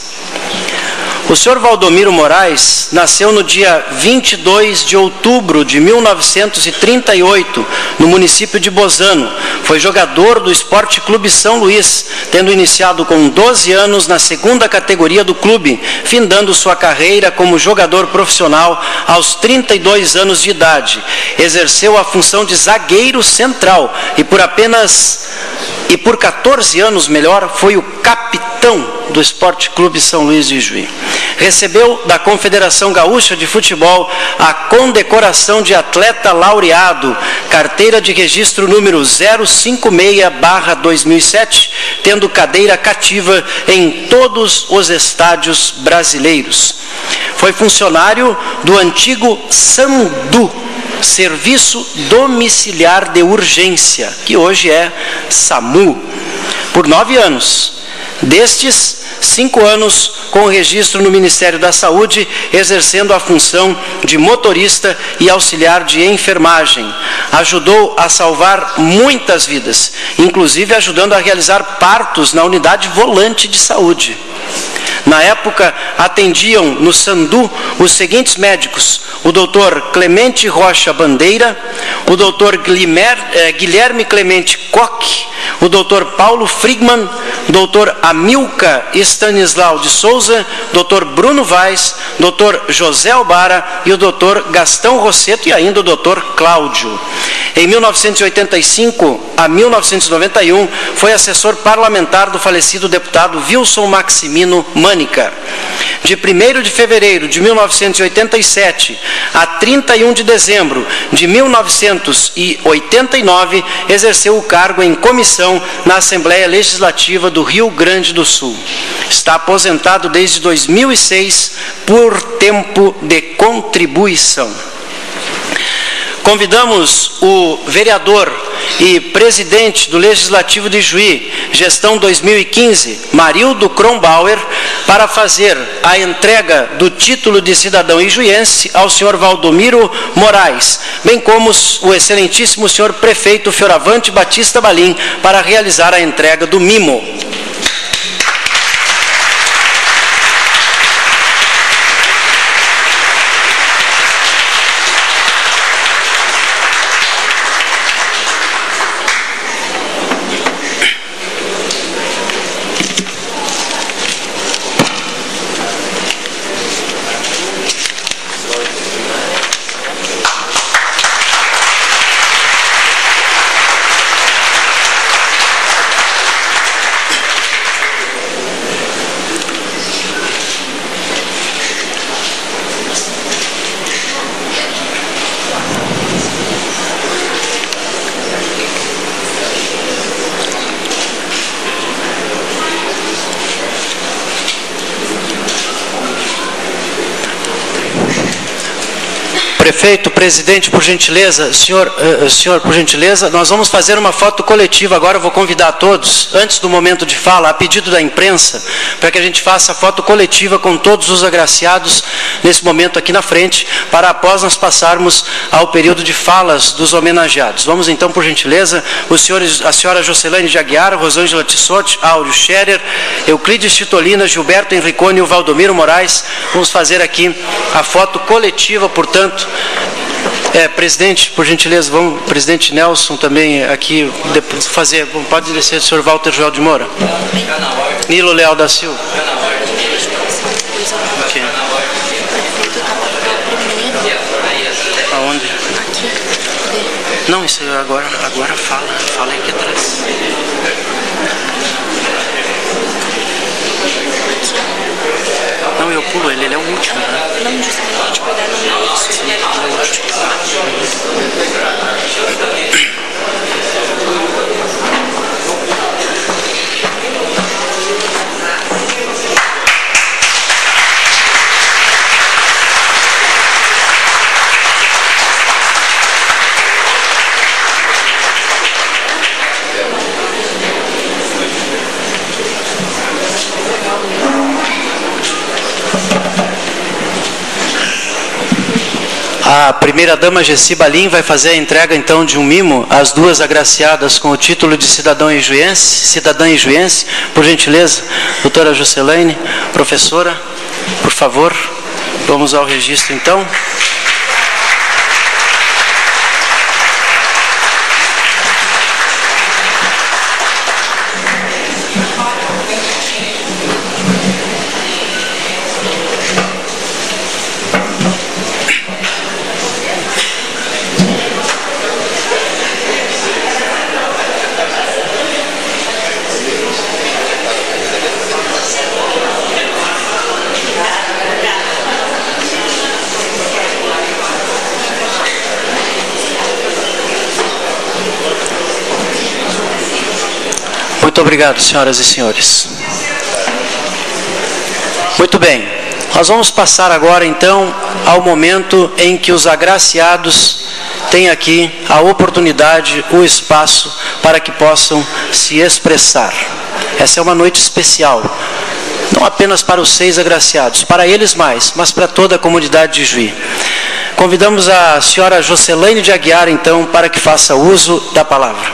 B: O senhor Valdomiro Moraes nasceu no dia vinte e dois de outubro de mil novecentos e trinta e oito, no município de Bozano. Foi jogador do Esporte Clube São Luís, tendo iniciado com doze anos na segunda categoria do clube, findando sua carreira como jogador profissional aos trinta e dois anos de idade. Exerceu a função de zagueiro central e por apenas e por quatorze anos, melhor, foi o capitão do Esporte Clube São Luís de Juí. Recebeu da Confederação Gaúcha de Futebol a condecoração de atleta laureado, carteira de registro número zero cinco seis barra dois mil e sete, tendo cadeira cativa em todos os estádios brasileiros. Foi funcionário do antigo SAMDU, Serviço Domiciliar de Urgência, que hoje é SAMU, por nove anos. Destes, cinco anos com registro no Ministério da Saúde, exercendo a função de motorista e auxiliar de enfermagem. Ajudou a salvar muitas vidas, inclusive ajudando a realizar partos na unidade volante de saúde. Na época, atendiam no Sandu os seguintes médicos: o doutor Clemente Rocha Bandeira, o doutor Guilherme Clemente Koch, o doutor Paulo Frigman, doutor Amilca Stanislau de Souza, doutor Bruno Vaz, doutor José Albara e o doutor Gastão Rosseto e ainda o doutor Cláudio. Em mil novecentos e oitenta e cinco a mil novecentos e noventa e um, foi assessor parlamentar do falecido deputado Wilson Maximino Mânica. De primeiro de fevereiro de mil novecentos e oitenta e sete a trinta e um de dezembro de mil novecentos e oitenta e nove, exerceu o cargo em comissão na Assembleia Legislativa do Rio Grande do Sul. Está aposentado desde dois mil e seis por tempo de contribuição. Convidamos o vereador e presidente do Legislativo de Juí, gestão dois mil e quinze, Marildo Kronbauer, para fazer a entrega do título de cidadão ijuiense ao senhor Valdomiro Moraes, bem como o excelentíssimo senhor prefeito Fioravante Batista Balim, para realizar a entrega do mimo. Prefeito, presidente, por gentileza, senhor, uh, senhor, por gentileza, nós vamos fazer uma foto coletiva agora. Eu vou convidar a todos, antes do momento de fala, a pedido da imprensa, para que a gente faça a foto coletiva com todos os agraciados nesse momento aqui na frente, para após nós passarmos ao período de falas dos homenageados. Vamos então, por gentileza, os senhores, a senhora Jocelane de Aguiar, Rosângela Tissotti, Áureo Scherer, Euclides Titolina, Gilberto Henricone e o Valdomiro Moraes. Vamos fazer aqui a foto coletiva, portanto. É, presidente, por gentileza, vamos, presidente Nelson também aqui fazer, pode descer o senhor Walter Joel de Moura. Nilo Leal da Silva. Okay. Aonde? Não, isso agora, agora fala, fala aqui atrás. Não, eu pulo ele, ele é o último, né? Não, justamente, cuidar não é o último. Sim, é o último. A primeira-dama Gessi Balim vai fazer a entrega, então, de um mimo às duas agraciadas com o título de cidadão ijuiense, cidadã ijuiense. Por gentileza, doutora Jocelane, professora, por favor, vamos ao registro, então. Muito obrigado, senhoras e senhores. Muito bem, nós vamos passar agora, então, ao momento em que os agraciados têm aqui a oportunidade, o espaço para que possam se expressar. Essa é uma noite especial, não apenas para os seis agraciados, para eles mais, mas para toda a comunidade de Juí. Convidamos a senhora Jocelane de Aguiar, então, para que faça uso da palavra.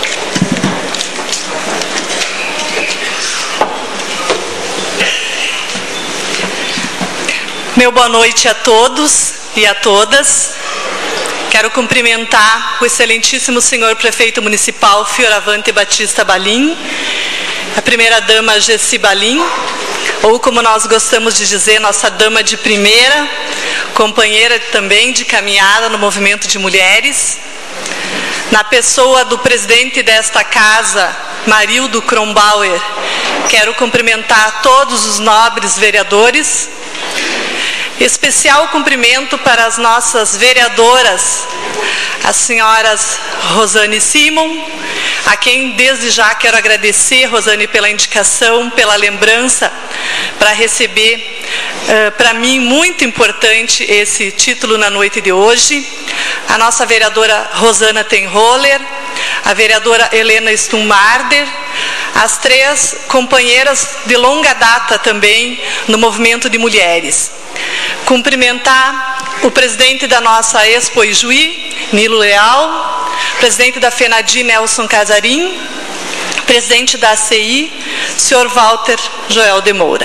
F: Meu boa noite a todos e a todas. Quero cumprimentar o excelentíssimo senhor prefeito municipal Fioravante Batista Balim, a primeira-dama Gessi Balim, ou como nós gostamos de dizer, nossa dama de primeira, companheira também de caminhada no movimento de mulheres, na pessoa do presidente desta casa, Marildo Kronbauer. Quero cumprimentar todos os nobres vereadores. Especial cumprimento para as nossas vereadoras, as senhoras Rosane Simon, a quem desde já quero agradecer, Rosane, pela indicação, pela lembrança, para receber, uh, para mim, muito importante esse título na noite de hoje. A nossa vereadora Rosana Tenroller, a vereadora Helena Stummarder, as três companheiras de longa data também no movimento de mulheres. Cumprimentar o presidente da nossa Expo Ijuí, Nilo Leal, presidente da FENADI, Nelson Casarim, presidente da A C I, senhor Walter Joel de Moura.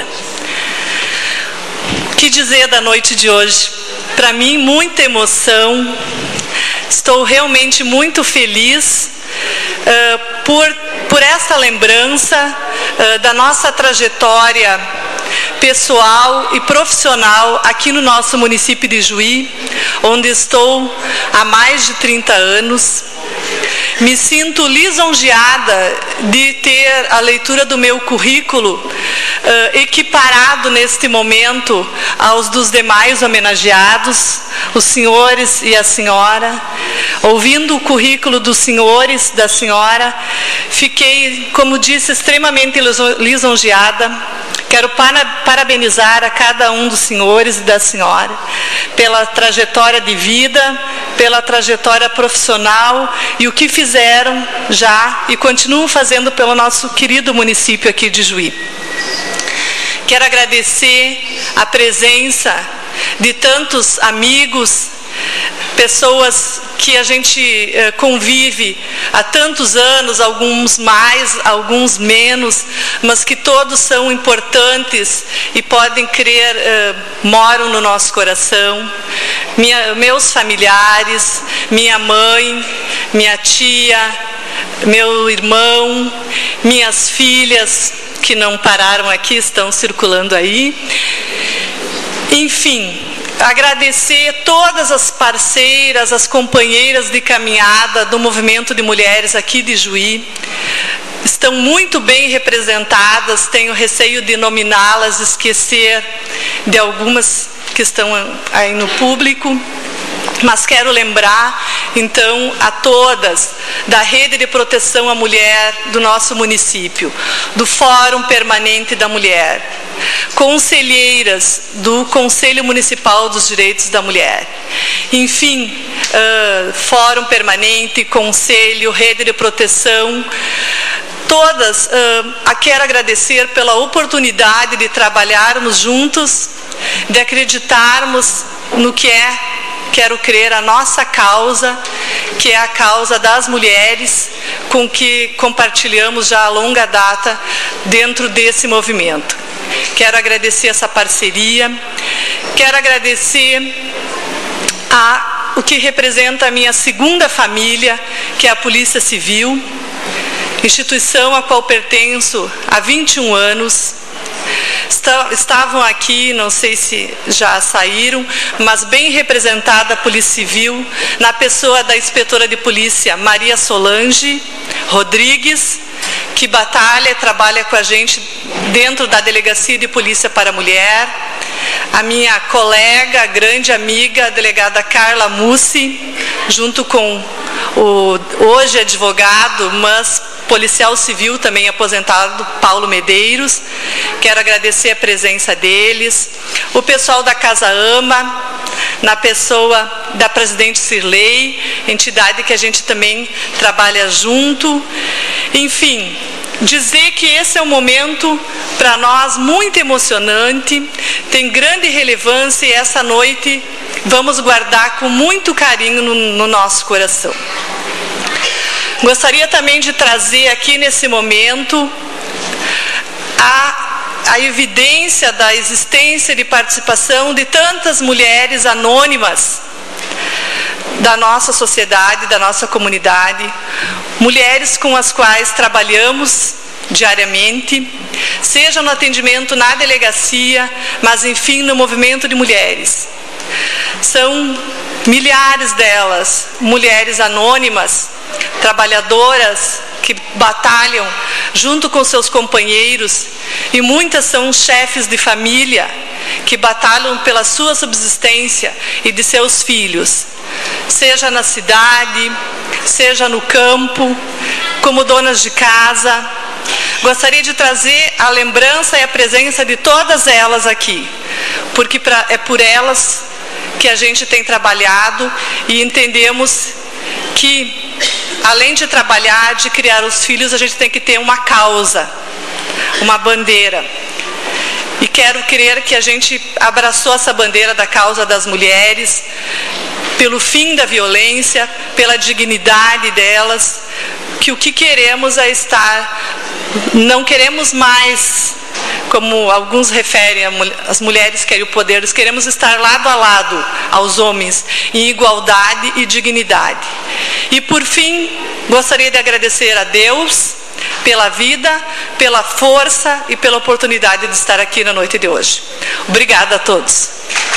F: O que dizer da noite de hoje? Para mim, muita emoção. Estou realmente muito feliz uh, por, por essa lembrança uh, da nossa trajetória pessoal e profissional aqui no nosso município de Ijuí, onde estou há mais de trinta anos. Me sinto lisonjeada de ter a leitura do meu currículo uh, equiparado neste momento aos dos demais homenageados, os senhores e a senhora. Ouvindo o currículo dos senhores, da senhora, fiquei, como disse, extremamente lisonjeada. Quero parabenizar a cada um dos senhores e da senhora pela trajetória de vida, pela trajetória profissional e o que fizeram já e continuam fazendo pelo nosso querido município aqui de Ijuí. Quero agradecer a presença de tantos amigos, pessoas que a gente eh, convive há tantos anos, alguns mais, alguns menos, mas que todos são importantes e podem crer, eh, moram no nosso coração. Minha, meus familiares, minha mãe, minha tia, meu irmão, minhas filhas, que não pararam aqui, estão circulando aí. Enfim, agradecer todas as parceiras, as companheiras de caminhada do movimento de mulheres aqui de Ijuí. Estão muito bem representadas, tenho receio de nominá-las, esquecer de algumas que estão aí no público. Mas quero lembrar, então, a todas da Rede de Proteção à Mulher do nosso município, do Fórum Permanente da Mulher, conselheiras do Conselho Municipal dos Direitos da Mulher, enfim, uh, Fórum Permanente, Conselho, Rede de Proteção, todas, uh, quero agradecer pela oportunidade de trabalharmos juntos, de acreditarmos no que é, quero crer, a nossa causa, que é a causa das mulheres, com que compartilhamos já a longa data dentro desse movimento. Quero agradecer essa parceria, quero agradecer a, o que representa a minha segunda família, que é a Polícia Civil, instituição a qual pertenço há vinte e um anos. Estavam aqui, não sei se já saíram, mas bem representada a Polícia Civil, na pessoa da inspetora de polícia Maria Solange Rodrigues, que batalha e trabalha com a gente dentro da Delegacia de Polícia para a Mulher, a minha colega, grande amiga, a delegada Carla Mussi, junto com o hoje advogado, mas policial civil também aposentado, Paulo Medeiros. Quero agradecer a presença deles. O pessoal da Casa Ama, na pessoa da presidente Cirlei, entidade que a gente também trabalha junto. Enfim, dizer que esse é um momento para nós muito emocionante, tem grande relevância e essa noite vamos guardar com muito carinho no, no nosso coração. Gostaria também de trazer aqui nesse momento a, a evidência da existência de participação de tantas mulheres anônimas da nossa sociedade, da nossa comunidade, mulheres com as quais trabalhamos diariamente, seja no atendimento na delegacia, mas enfim no movimento de mulheres. São milhares delas, mulheres anônimas, trabalhadoras que batalham junto com seus companheiros, e muitas são chefes de família que batalham pela sua subsistência e de seus filhos, seja na cidade, seja no campo, como donas de casa. Gostaria de trazer a lembrança e a presença de todas elas aqui, porque pra, é por elas que a gente tem trabalhado e entendemos que além de trabalhar, de criar os filhos, a gente tem que ter uma causa, uma bandeira. E quero crer que a gente abraçou essa bandeira da causa das mulheres, pelo fim da violência, pela dignidade delas, que o que queremos é estar, não queremos mais, como alguns referem, as mulheres querem o poder, nós queremos estar lado a lado aos homens, em igualdade e dignidade. E por fim, gostaria de agradecer a Deus pela vida, pela força e pela oportunidade de estar aqui na noite de hoje. Obrigada a todos.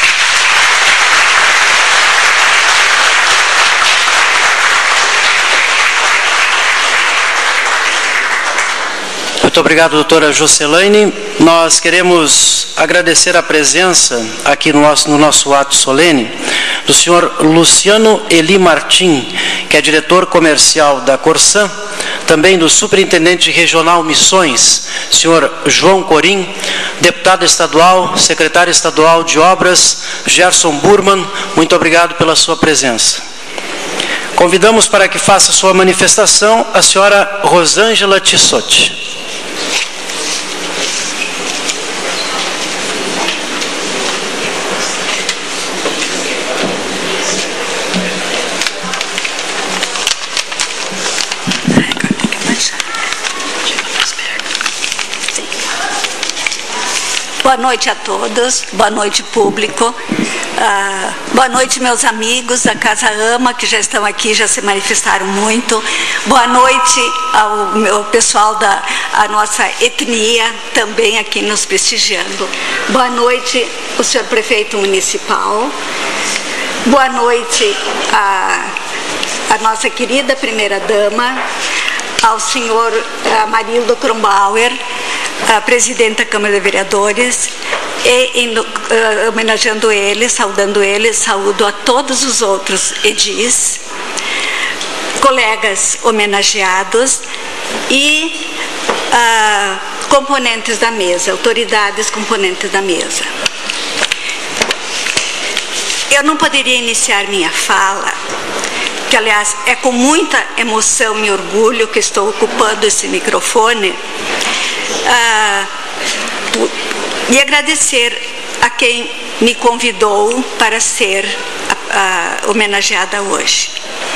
B: Muito obrigado, doutora Jocelaine. Nós queremos agradecer a presença aqui no nosso, no nosso ato solene do senhor Luciano Eli Martim, que é diretor comercial da Corsan, também do superintendente regional Missões, senhor João Corim, deputado estadual, secretário estadual de obras, Gerson Burman, muito obrigado pela sua presença. Convidamos para que faça sua manifestação a senhora Rosângela Tissotti.
G: Boa noite a todos, boa noite público, uh, boa noite meus amigos da Casa Ama, que já estão aqui, já se manifestaram muito, boa noite ao meu pessoal da a nossa etnia, também aqui nos prestigiando, boa noite o senhor prefeito municipal, boa noite a, a nossa querida primeira dama, ao senhor Amarildo Kronbauer, a presidente da Câmara de Vereadores, e em, uh, homenageando ele, saudando ele, saúdo a todos os outros edis, colegas homenageados e uh, componentes da mesa, autoridades componentes da mesa. Eu não poderia iniciar minha fala, que aliás é com muita emoção e orgulho que estou ocupando esse microfone, Ah, e agradecer a quem me convidou para ser ah, homenageada hoje.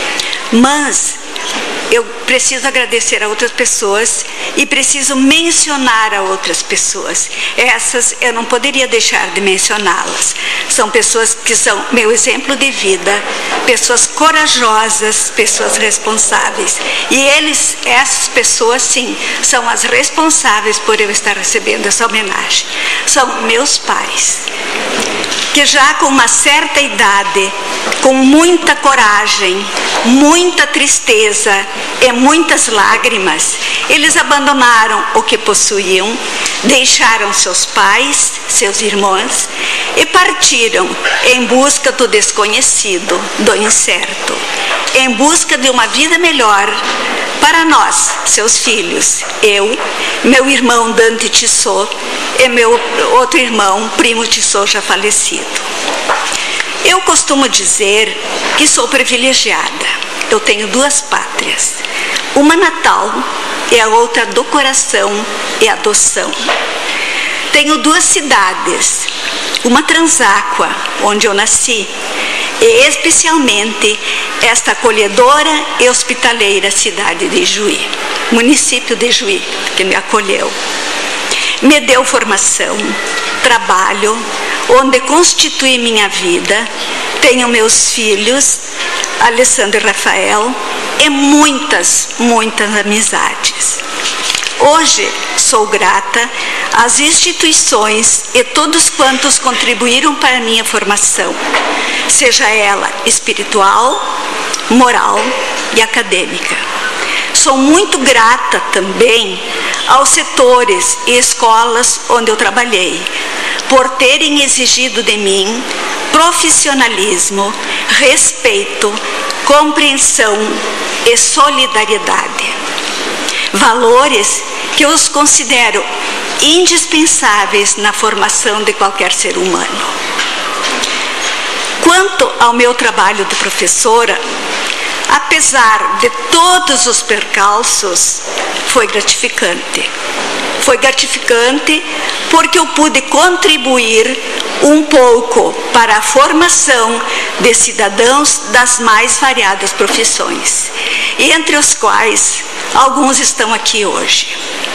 G: Mas eu preciso agradecer a outras pessoas e preciso mencionar a outras pessoas. Essas eu não poderia deixar de mencioná-las. São pessoas que são meu exemplo de vida, pessoas corajosas, pessoas responsáveis. E eles, essas pessoas, sim, são as responsáveis por eu estar recebendo essa homenagem. São meus pais, que já com uma certa idade, com muita coragem, muita tristeza e muitas lágrimas, eles abandonaram o que possuíam, deixaram seus pais, seus irmãos e partiram em busca do desconhecido, do incerto, em busca de uma vida melhor para nós, seus filhos, eu, meu irmão Dante Tissot e meu outro irmão, primo Tissot, já falecido. Eu costumo dizer que sou privilegiada. Eu tenho duas pátrias, uma natal e a outra do coração e adoção. Tenho duas cidades, uma Transáqua, onde eu nasci, e especialmente esta acolhedora e hospitaleira cidade de Ijuí, município de Ijuí, que me acolheu. Me deu formação, trabalho, onde constituí minha vida, tenho meus filhos, Alessandro e Rafael, e muitas, muitas amizades. Hoje sou grata às instituições e todos quantos contribuíram para a minha formação, seja ela espiritual, moral e acadêmica. Sou muito grata também aos setores e escolas onde eu trabalhei, por terem exigido de mim profissionalismo, respeito, compreensão e solidariedade. Valores que eu os considero indispensáveis na formação de qualquer ser humano. Quanto ao meu trabalho de professora, apesar de todos os percalços, foi gratificante. Foi gratificante porque eu pude contribuir um pouco para a formação de cidadãos das mais variadas profissões, entre os quais alguns estão aqui hoje.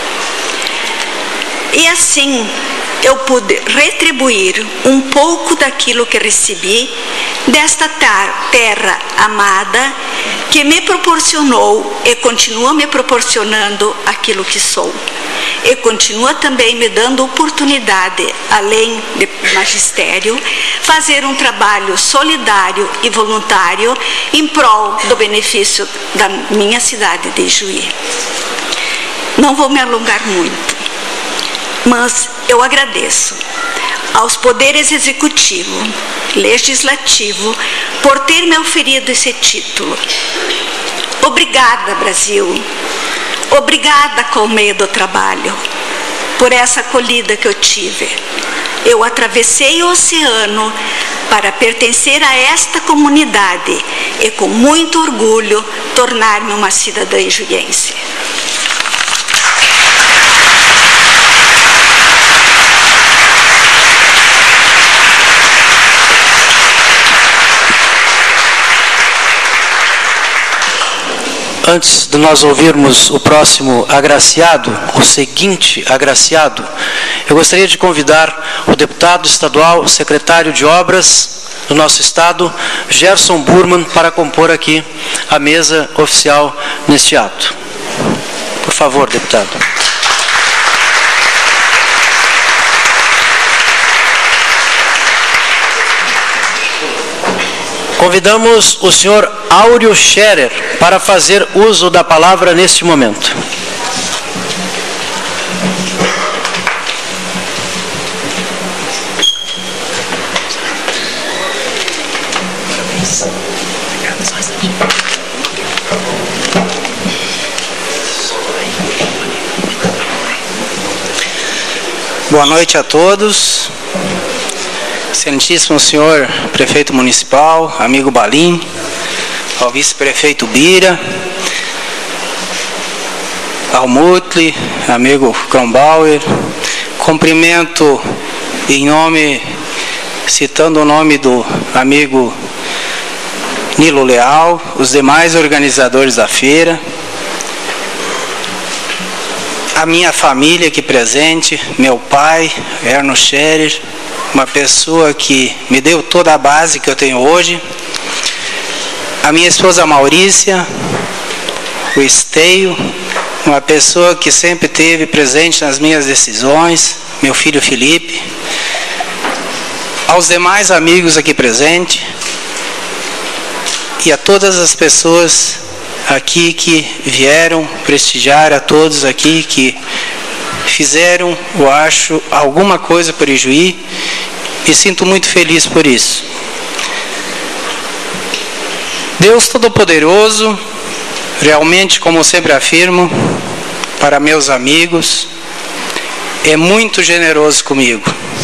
G: E assim eu pude retribuir um pouco daquilo que recebi desta terra amada que me proporcionou e continua me proporcionando aquilo que sou. E continua também me dando oportunidade, além de magistério, fazer um trabalho solidário e voluntário em prol do benefício da minha cidade de Ijuí. Não vou me alongar muito, mas eu agradeço aos poderes executivo, legislativo, por ter me oferido esse título. Obrigada, Brasil. Obrigada, Colmeia do Trabalho, por essa acolhida que eu tive. Eu atravessei o oceano para pertencer a esta comunidade e, com muito orgulho, tornar-me uma cidadã ijuiense.
B: Antes de nós ouvirmos o próximo agraciado, o seguinte agraciado, eu gostaria de convidar o deputado estadual, secretário de Obras do nosso estado, Gerson Burman, para compor aqui a mesa oficial neste ato. Por favor, deputado. Convidamos o senhor Áureo Scherer para fazer uso da palavra neste momento.
H: Boa noite a todos. Excelentíssimo senhor prefeito municipal, amigo Balim, ao vice-prefeito Bira, ao Mutli, amigo Kronbauer, cumprimento em nome, citando o nome do amigo Nilo Leal, os demais organizadores da feira, a minha família aqui presente, meu pai, Erno Scherer, uma pessoa que me deu toda a base que eu tenho hoje, a minha esposa Maurícia, o Esteio, uma pessoa que sempre esteve presente nas minhas decisões, meu filho Felipe, aos demais amigos aqui presentes e a todas as pessoas aqui que vieram prestigiar, a todos aqui que fizeram, eu acho, alguma coisa por Ijuí. Me sinto muito feliz por isso. Deus Todo-Poderoso, realmente, como sempre afirmo, para meus amigos, é muito generoso comigo.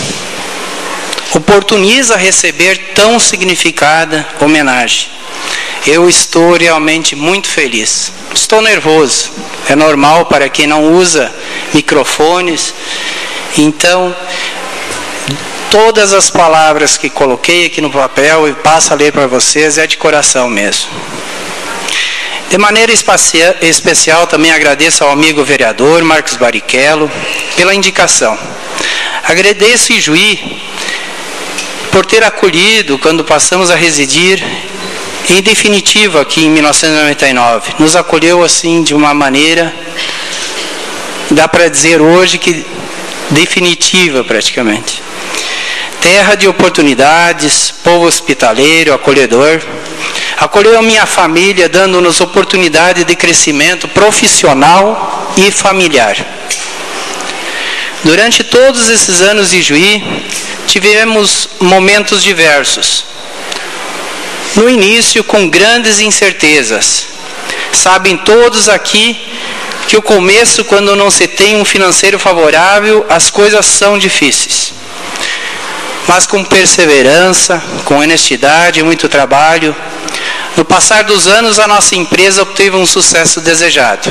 H: Oportuniza receber tão significada homenagem. Eu estou realmente muito feliz. Estou nervoso. É normal para quem não usa microfones. Então, todas as palavras que coloquei aqui no papel e passo a ler para vocês é de coração mesmo. De maneira especial também agradeço ao amigo vereador Marcos Barrichello pela indicação. Agradeço Ijuí por ter acolhido quando passamos a residir em definitivo aqui em mil novecentos e noventa e nove. Nos acolheu assim de uma maneira, dá para dizer hoje que definitiva praticamente. Terra de oportunidades, povo hospitaleiro, acolhedor. Acolheu a minha família, dando-nos oportunidade de crescimento profissional e familiar. Durante todos esses anos de Ijuí, tivemos momentos diversos. No início, com grandes incertezas. Sabem todos aqui que o começo, quando não se tem um financeiro favorável, as coisas são difíceis. Mas com perseverança, com honestidade e muito trabalho, No passar dos anos, a nossa empresa obteve um sucesso desejado.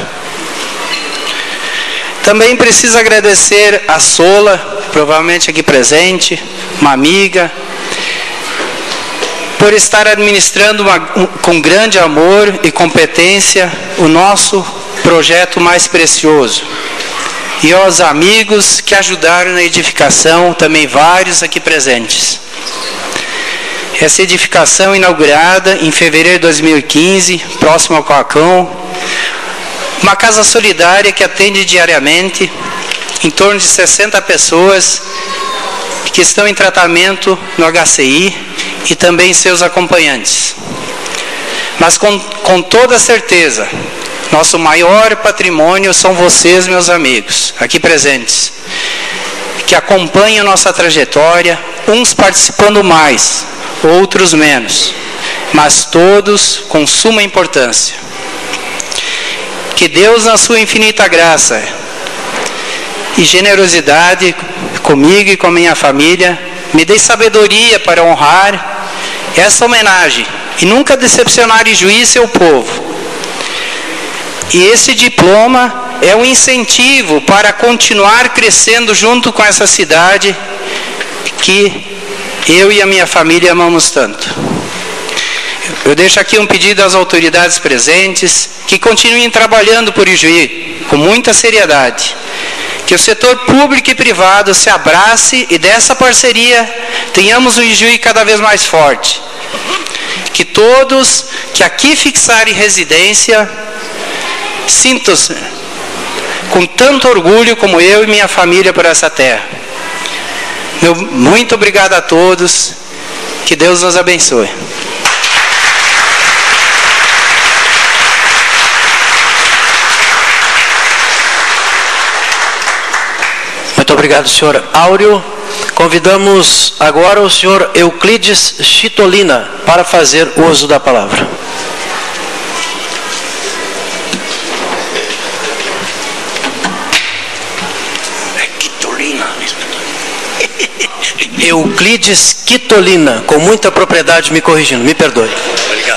H: Também preciso agradecer a Sola, provavelmente aqui presente, uma amiga, por estar administrando uma, um, com grande amor e competência o nosso projeto mais precioso. E aos amigos que ajudaram na edificação, também vários aqui presentes. Essa edificação inaugurada em fevereiro de dois mil e quinze, próximo ao Coacão, uma casa solidária que atende diariamente em torno de sessenta pessoas que estão em tratamento no H C I e também seus acompanhantes. Mas com, com toda certeza, nosso maior patrimônio são vocês, meus amigos, aqui presentes, que acompanham nossa trajetória, uns participando mais, outros menos, mas todos com suma importância. Que Deus, na sua infinita graça e generosidade comigo e com a minha família, me dê sabedoria para honrar essa homenagem e nunca decepcionar Ijuí e seu povo. E esse diploma é um incentivo para continuar crescendo junto com essa cidade que eu e a minha família amamos tanto. Eu deixo aqui um pedido às autoridades presentes que continuem trabalhando por Ijuí com muita seriedade. Que o setor público e privado se abrace e dessa parceria tenhamos um Ijuí cada vez mais forte. Que todos que aqui fixarem residência sintam-se com tanto orgulho como eu e minha família por essa terra. Meu muito obrigado a todos. Que Deus nos abençoe.
B: Muito obrigado, senhor Áureo. Convidamos agora o senhor Euclides Chitolina para fazer uso da palavra. Euclides Quitolina, com muita propriedade me corrigindo, me perdoe.
I: Obrigado.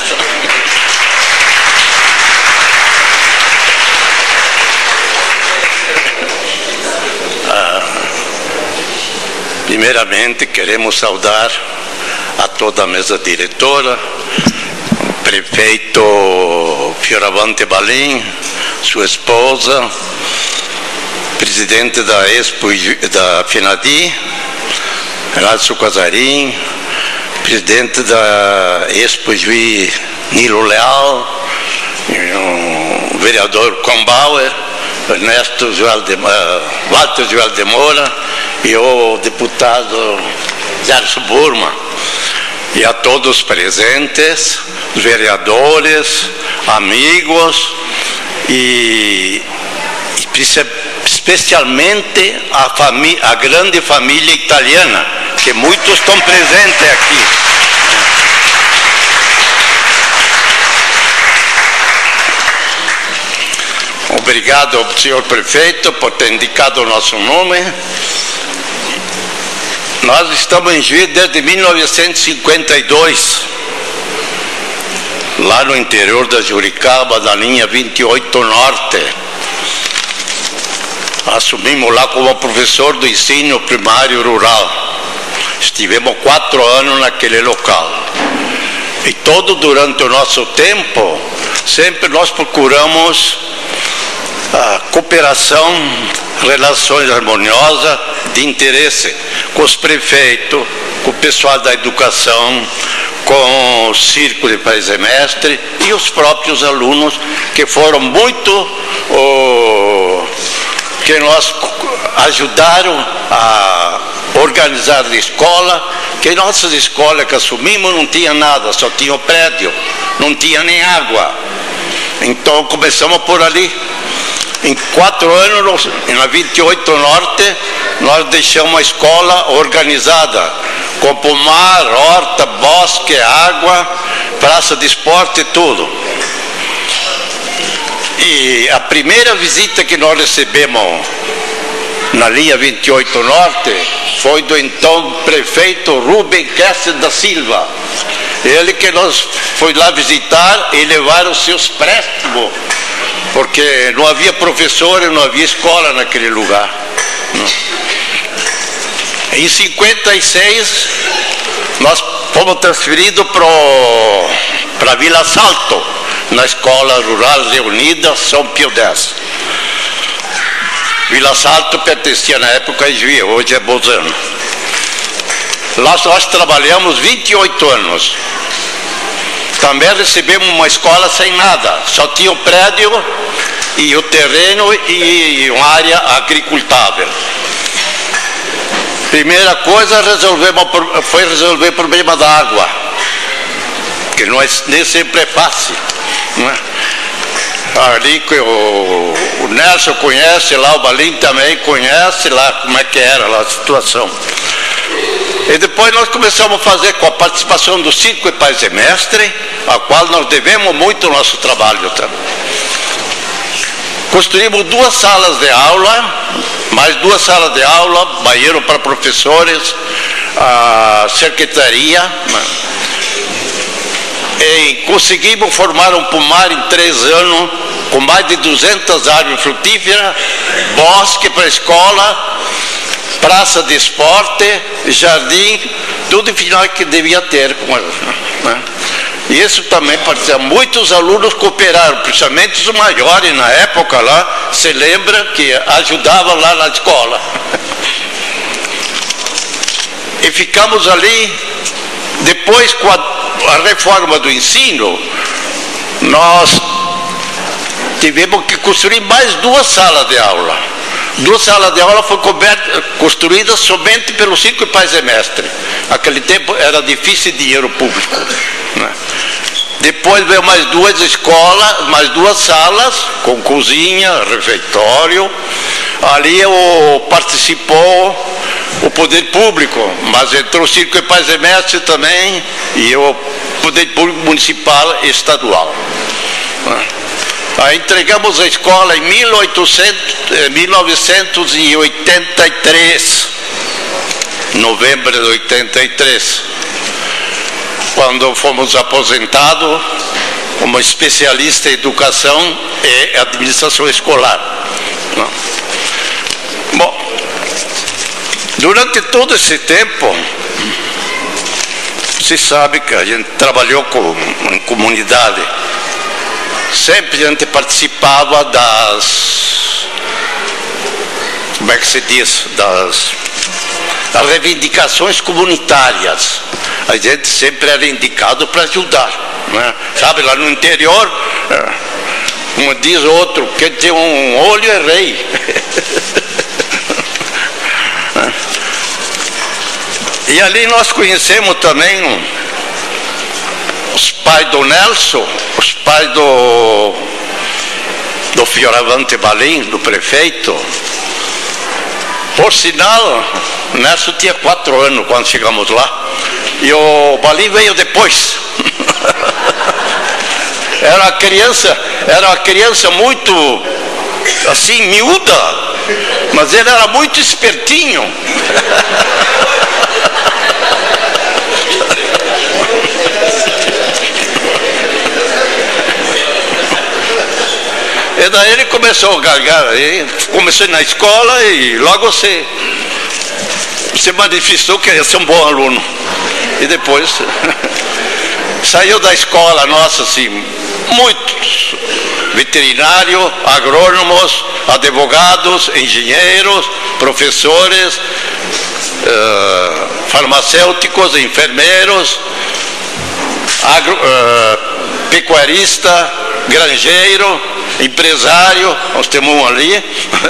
I: Ah, primeiramente, queremos saudar a toda a mesa diretora, o prefeito Fioravante Balim, sua esposa, presidente da Expo da FENADI, Rádio Casarim, presidente da Expo Juiz Nilo Leal, o vereador Combauer, Ernesto Joel de, uh, Walter Joel de Moura e o deputado Gerson Burma. E a todos presentes, vereadores, amigos e, e especialmente a, família, a grande família italiana, que muitos estão presentes aqui. Obrigado ao senhor prefeito por ter indicado o nosso nome. Nós estamos em Juiz desde mil novecentos e cinquenta e dois, lá no interior da Juricaba, da linha vinte e oito Norte. Assumimos lá como professor do ensino primário rural. Estivemos quatro anos naquele local. E todo durante o nosso tempo, sempre nós procuramos a cooperação, relações harmoniosas de interesse com os prefeitos, com o pessoal da educação, com o círculo de pré-semestre e os próprios alunos, que foram muito oh, que nós ajudaram a organizar a escola, que nossas escolas que assumimos não tinha nada, só tinha o prédio, não tinha nem água. Então começamos por ali. Em quatro anos, na vinte e oito Norte, nós deixamos a escola organizada, com pomar, horta, bosque, água, praça de esporte e tudo. E a primeira visita que nós recebemos na linha vinte e oito Norte foi do então prefeito Rubem Kessler da Silva. Ele que nós foi lá visitar e levar os seus préstimos, porque não havia professor e não havia escola naquele lugar. Em cinquenta e seis, nós fomos transferidos para Vila Salto, na Escola Rural Reunida São Pio X. Vila Salto pertencia na época a Juí, hoje é Bozano. Lá nós trabalhamos vinte e oito anos. Também recebemos uma escola sem nada, só tinha o prédio e o terreno e uma área agricultável. Primeira coisa resolvemos, foi resolver o problema da água, que não é, nem sempre é fácil, não é? Ali que o, o Nelson conhece lá, o Balim também conhece lá como é que era lá a situação. E depois nós começamos a fazer com a participação do Circo e Pais e Mestre, a qual nós devemos muito o nosso trabalho também. Construímos duas salas de aula, mais duas salas de aula, banheiro para professores, a secretaria, e conseguimos formar um pomar em três anos, com mais de duzentas árvores frutíferas, bosque para a escola, praça de esporte, jardim, tudo final que devia ter. Né? E isso também participa. Muitos alunos cooperaram, principalmente os maiores na época lá, se lembra que ajudavam lá na escola. E ficamos ali, depois com a, a reforma do ensino, nós tivemos que construir mais duas salas de aula. Duas salas de aula foram construídas somente pelo Circo e Pais e Mestre. Naquele tempo era difícil dinheiro público, né? Depois veio mais duas escolas, mais duas salas, com cozinha, refeitório. Ali o, participou o poder público, mas entrou o Circo e Pais e Mestre também, e o poder público municipal e estadual, né? Aí entregamos a escola em mil novecentos e oitenta e três, novembro de oitenta e três, quando fomos aposentados como especialista em educação e administração escolar. Bom, durante todo esse tempo, se sabe que a gente trabalhou com, em comunidade. Sempre a gente participava das, como é que se diz, das, das reivindicações comunitárias. A gente sempre era indicado para ajudar, né? Sabe, lá no interior, como diz outro, quem tem um olho é rei. E ali nós conhecemos também um, os pais do Nelson, os pais do, do Fioravante Balim, do prefeito. Por sinal, o Nelson tinha quatro anos quando chegamos lá, e o Balim veio depois. Era uma criança, era uma criança muito, assim, miúda, mas ele era muito espertinho. E daí ele começou a galgar, começou na escola e logo se, se manifestou que ia ser um bom aluno. E depois saiu da escola nossa, assim, muitos veterinários, agrônomos, advogados, engenheiros, professores, uh, farmacêuticos, enfermeiros, agro, uh, pecuarista, granjeiro, empresário, nós temos um ali,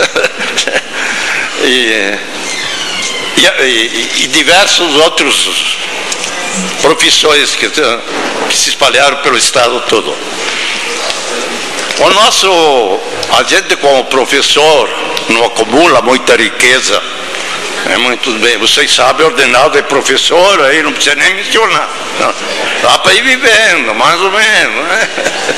I: e, e, e, e diversos outros profissões que, que se espalharam pelo estado todo. O nosso, a gente como professor não acumula muita riqueza, é muito bem, vocês sabem, ordenado é professor, aí não precisa nem mencionar, não, dá para ir vivendo, mais ou menos, né?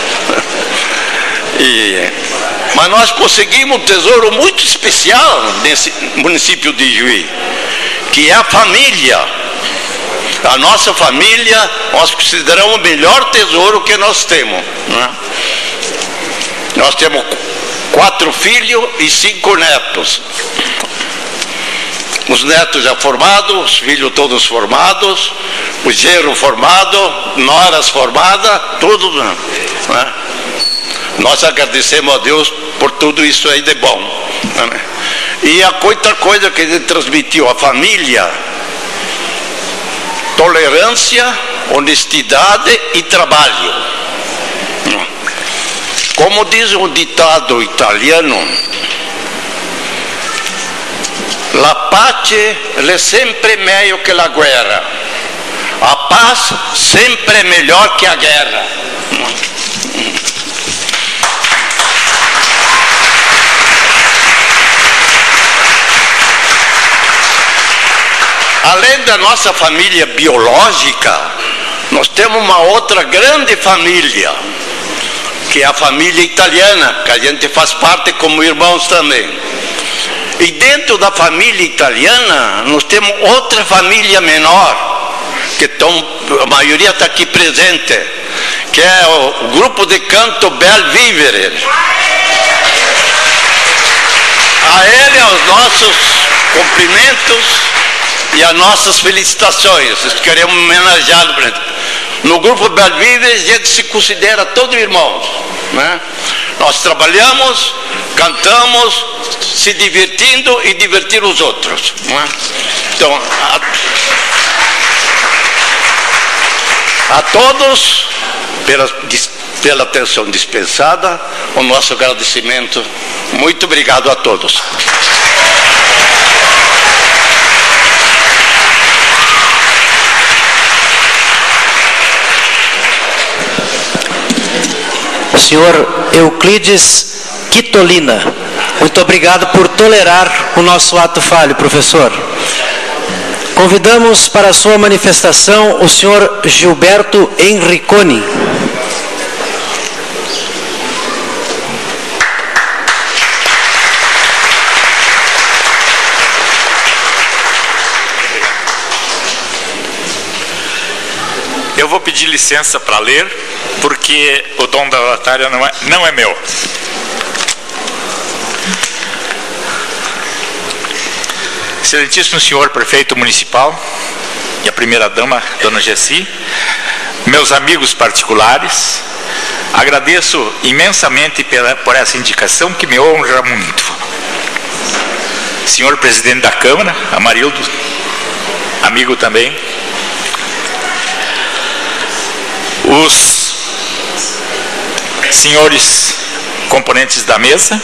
I: E, mas nós conseguimos um tesouro muito especial nesse município de Juí, que é a família. A nossa família, nós consideramos o melhor tesouro que nós temos, né? Nós temos quatro filhos e cinco netos. Os netos já formados, os filhos todos formados, o genro formado, noras formadas, tudo, né? Nós agradecemos a Deus por tudo isso aí de bom, né? E a outra coisa que ele transmitiu à família: tolerância, honestidade e trabalho. Como diz um ditado italiano, la pace è sempre meglio che la guerra. A paz sempre é melhor que a guerra. Além da nossa família biológica, nós temos uma outra grande família, que é a família italiana, que a gente faz parte como irmãos também. E dentro da família italiana, nós temos outra família menor, que estão, a maioria está aqui presente, que é o grupo de canto Bel Vivere. A ele, os nossos cumprimentos e as nossas felicitações. Queremos homenageá-lo. No grupo Bel Vivere, a gente se considera todos irmãos, né? Nós trabalhamos, cantamos, se divertindo e divertir os outros, né? Então, a, a todos, pela, pela atenção dispensada, o nosso agradecimento. Muito obrigado a todos.
B: Senhor Euclides Quitolina, muito obrigado por tolerar o nosso ato falho, professor. Convidamos para a sua manifestação o senhor Gilberto Enriconi.
J: Eu vou pedir licença para ler, porque o dom da oratória não é, não é meu. Excelentíssimo senhor prefeito municipal e a primeira-dama, dona Gessi, meus amigos particulares, agradeço imensamente pela, por essa indicação que me honra muito. Senhor presidente da Câmara, Amarildo, amigo também, os senhores componentes da mesa,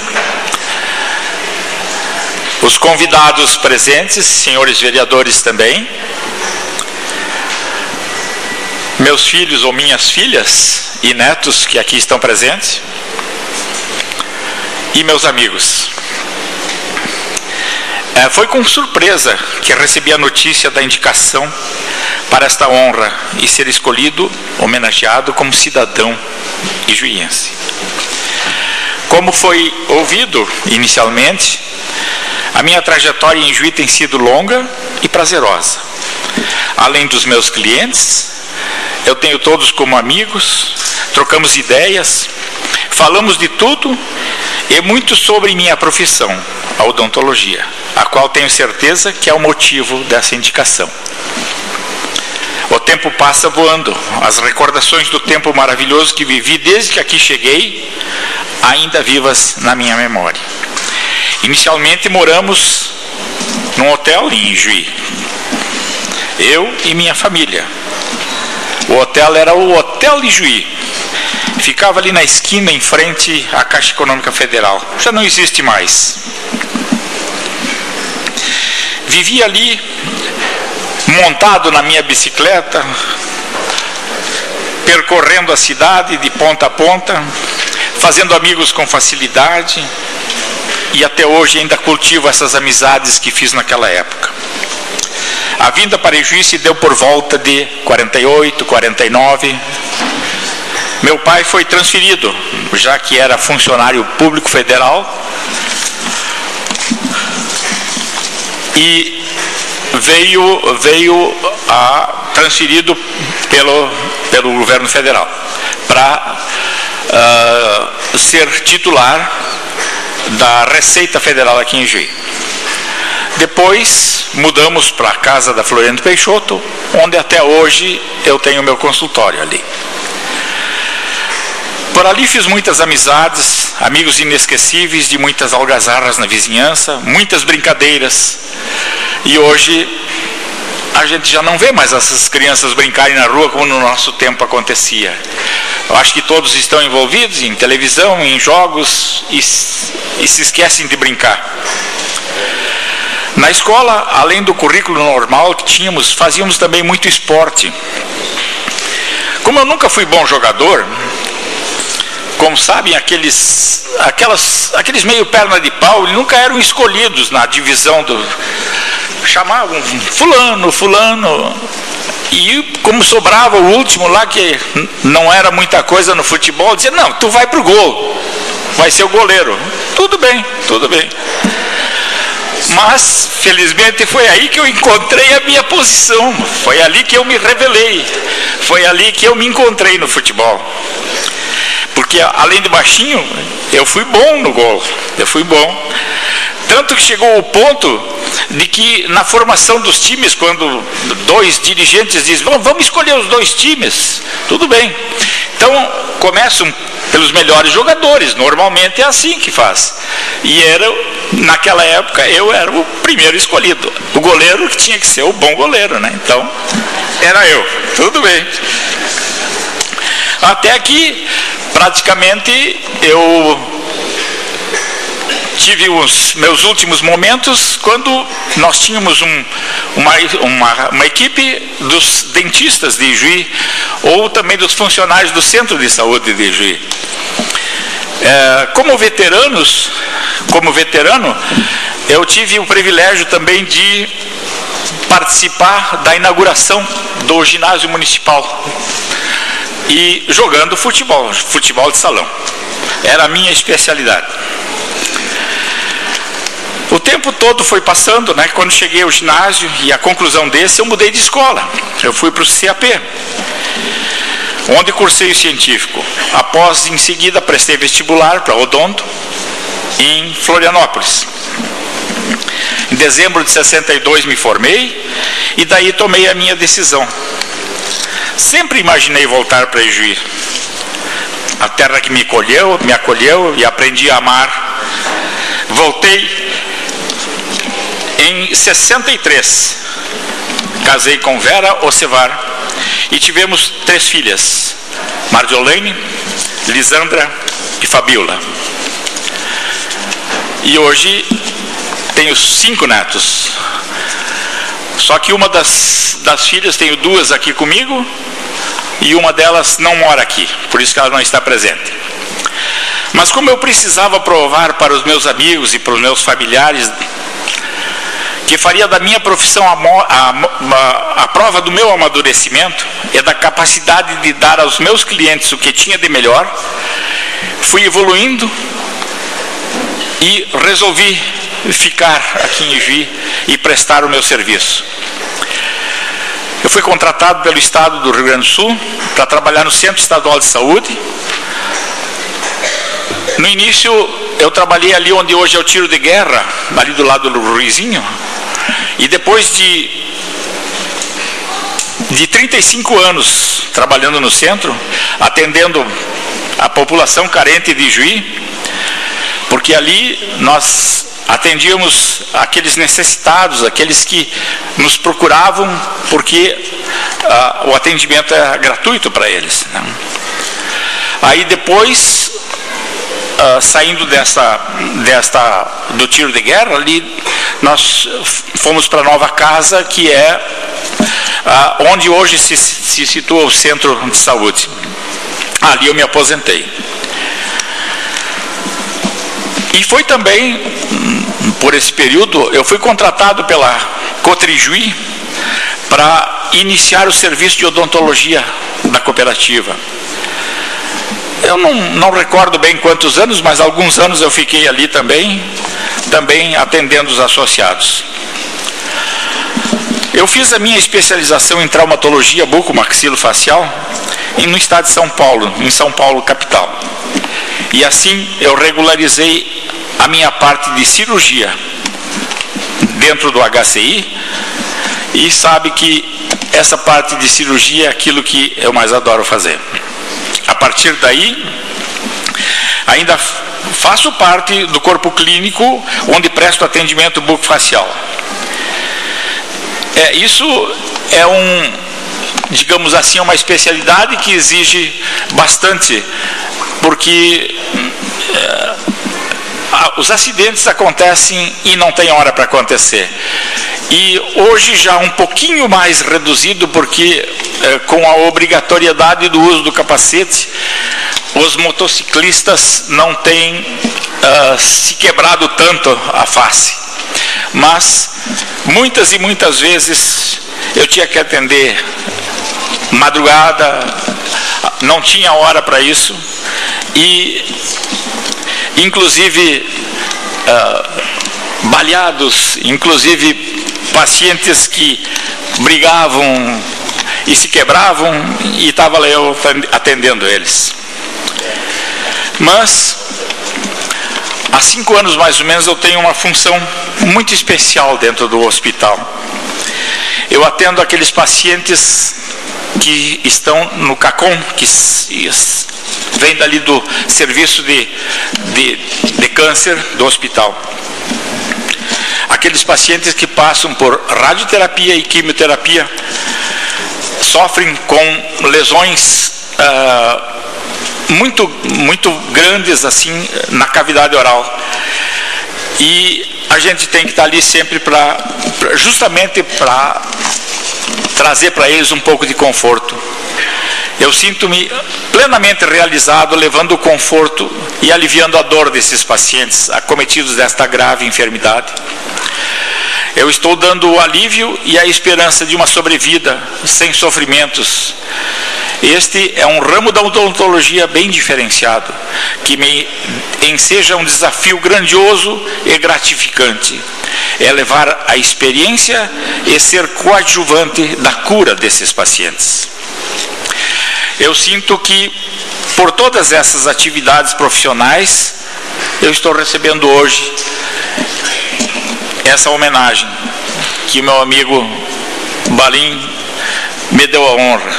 J: os convidados presentes, senhores vereadores também, meus filhos ou minhas filhas e netos que aqui estão presentes, e meus amigos. É, foi com surpresa que recebi a notícia da indicação para esta honra e ser escolhido, homenageado como cidadão ijuiense. Como foi ouvido inicialmente, a minha trajetória em Juí tem sido longa e prazerosa. Além dos meus clientes, eu tenho todos como amigos, trocamos ideias, falamos de tudo e muito sobre minha profissão, a odontologia, a qual tenho certeza que é o motivo dessa indicação. O tempo passa voando, as recordações do tempo maravilhoso que vivi desde que aqui cheguei, ainda vivas na minha memória. Inicialmente moramos num hotel em Juí, eu e minha família. O hotel era o Hotel de Juí, ficava ali na esquina em frente à Caixa Econômica Federal, já não existe mais. Vivia ali, montado na minha bicicleta, percorrendo a cidade de ponta a ponta, fazendo amigos com facilidade, e até hoje ainda cultivo essas amizades que fiz naquela época. A vinda para Juí se deu por volta de quarenta e oito, quarenta e nove. Meu pai foi transferido, já que era funcionário público federal, e veio, veio a transferido pelo, pelo governo federal para uh, ser titular da Receita Federal aqui em Juí. Depois mudamos para a casa da Floriano Peixoto, onde até hoje eu tenho meu consultório ali. Por ali fiz muitas amizades, amigos inesquecíveis, de muitas algazarras na vizinhança, muitas brincadeiras. E hoje a gente já não vê mais essas crianças brincarem na rua como no nosso tempo acontecia. Eu acho que todos estão envolvidos em televisão, em jogos e, e se esquecem de brincar. Na escola, além do currículo normal que tínhamos, fazíamos também muito esporte. Como eu nunca fui bom jogador, como sabem, aqueles, aquelas, aqueles meio perna de pau, eles nunca eram escolhidos na divisão do... Chamavam fulano, fulano, e como sobrava o último lá, que não era muita coisa no futebol, dizia, não, tu vai pro gol, vai ser o goleiro. Tudo bem, tudo bem. Mas, felizmente, foi aí que eu encontrei a minha posição, foi ali que eu me revelei, foi ali que eu me encontrei no futebol. Porque, além de baixinho, eu fui bom no gol, eu fui bom. Tanto que chegou o ponto de que, na formação dos times, quando dois dirigentes dizem, vamos escolher os dois times, tudo bem. Então, começam pelos melhores jogadores, normalmente é assim que faz. E era, naquela época, eu era o primeiro escolhido, o goleiro que tinha que ser o bom goleiro, né? Então, era eu, tudo bem. Até que, praticamente, eu tive os meus últimos momentos quando nós tínhamos um, uma, uma, uma equipe dos dentistas de Juí, ou também dos funcionários do Centro de Saúde de Juí. É, como veteranos, como veterano, eu tive o privilégio também de participar da inauguração do ginásio municipal e jogando futebol, futebol de salão. Era a minha especialidade. O tempo todo foi passando, né? Quando cheguei ao ginásio e a conclusão desse, eu mudei de escola. Eu fui para o C A P, onde cursei o científico. Após, em seguida, prestei vestibular para odonto em Florianópolis. Em dezembro de sessenta e dois me formei e daí tomei a minha decisão. Sempre imaginei voltar para Ijuí, a terra que me acolheu, me acolheu e aprendi a amar. Voltei em sessenta e três, casei com Vera Ocevar e tivemos três filhas, Marjolaine, Lisandra e Fabiola. E hoje tenho cinco netos. Só que uma das, das filhas, tenho duas aqui comigo, e uma delas não mora aqui, por isso que ela não está presente. Mas como eu precisava provar para os meus amigos e para os meus familiares que faria da minha profissão a, a, a, a prova do meu amadurecimento e da capacidade de dar aos meus clientes o que tinha de melhor, fui evoluindo e resolvi ficar aqui em Ijuí e prestar o meu serviço. Eu fui contratado pelo Estado do Rio Grande do Sul para trabalhar no Centro Estadual de Saúde. No início, eu trabalhei ali onde hoje é o tiro de guerra, ali do lado do Ruizinho, e depois de, de trinta e cinco anos trabalhando no centro, atendendo a população carente de Ijuí, porque ali nós atendíamos aqueles necessitados, aqueles que nos procuravam, porque uh, o atendimento é gratuito para eles, né? Aí depois, uh, saindo dessa, desta, do tiro de guerra, ali nós fomos para a nova casa, que é uh, onde hoje se, se situa o centro de saúde. Ali eu me aposentei. E foi também, por esse período, eu fui contratado pela Cotrijuí para iniciar o serviço de odontologia da cooperativa. Eu não, não recordo bem quantos anos, mas alguns anos eu fiquei ali também, também atendendo os associados. Eu fiz a minha especialização em traumatologia bucomaxilofacial no estado de São Paulo, em São Paulo capital. E assim eu regularizei a minha parte de cirurgia dentro do H C I, e sabe que essa parte de cirurgia é aquilo que eu mais adoro fazer. A partir daí, ainda faço parte do corpo clínico, onde presto atendimento bucofacial. É, isso é um, digamos assim, uma especialidade que exige bastante, porque é, os acidentes acontecem e não tem hora para acontecer. E hoje já um pouquinho mais reduzido, porque é, com a obrigatoriedade do uso do capacete, os motociclistas não têm uh, se quebrado tanto a face. Mas muitas e muitas vezes eu tinha que atender madrugada, não tinha hora para isso, e inclusive uh, baleados, inclusive pacientes que brigavam e se quebravam, e estava lá eu atendendo eles. Mas há cinco anos mais ou menos eu tenho uma função muito especial dentro do hospital. Eu atendo aqueles pacientes que estão no CACOM, que vem dali do serviço de, de, de câncer do hospital. Aqueles pacientes que passam por radioterapia e quimioterapia, sofrem com lesões uh, muito, muito grandes assim na cavidade oral. E a gente tem que estar ali sempre para, justamente para trazer para eles um pouco de conforto. Eu sinto-me plenamente realizado levando o conforto e aliviando a dor desses pacientes acometidos desta grave enfermidade. Eu estou dando o alívio e a esperança de uma sobrevida sem sofrimentos. Este é um ramo da odontologia bem diferenciado, que me enseja um desafio grandioso e gratificante. É levar a experiência e ser coadjuvante da cura desses pacientes. Eu sinto que, por todas essas atividades profissionais, eu estou recebendo hoje essa homenagem que meu amigo Balim me deu a honra.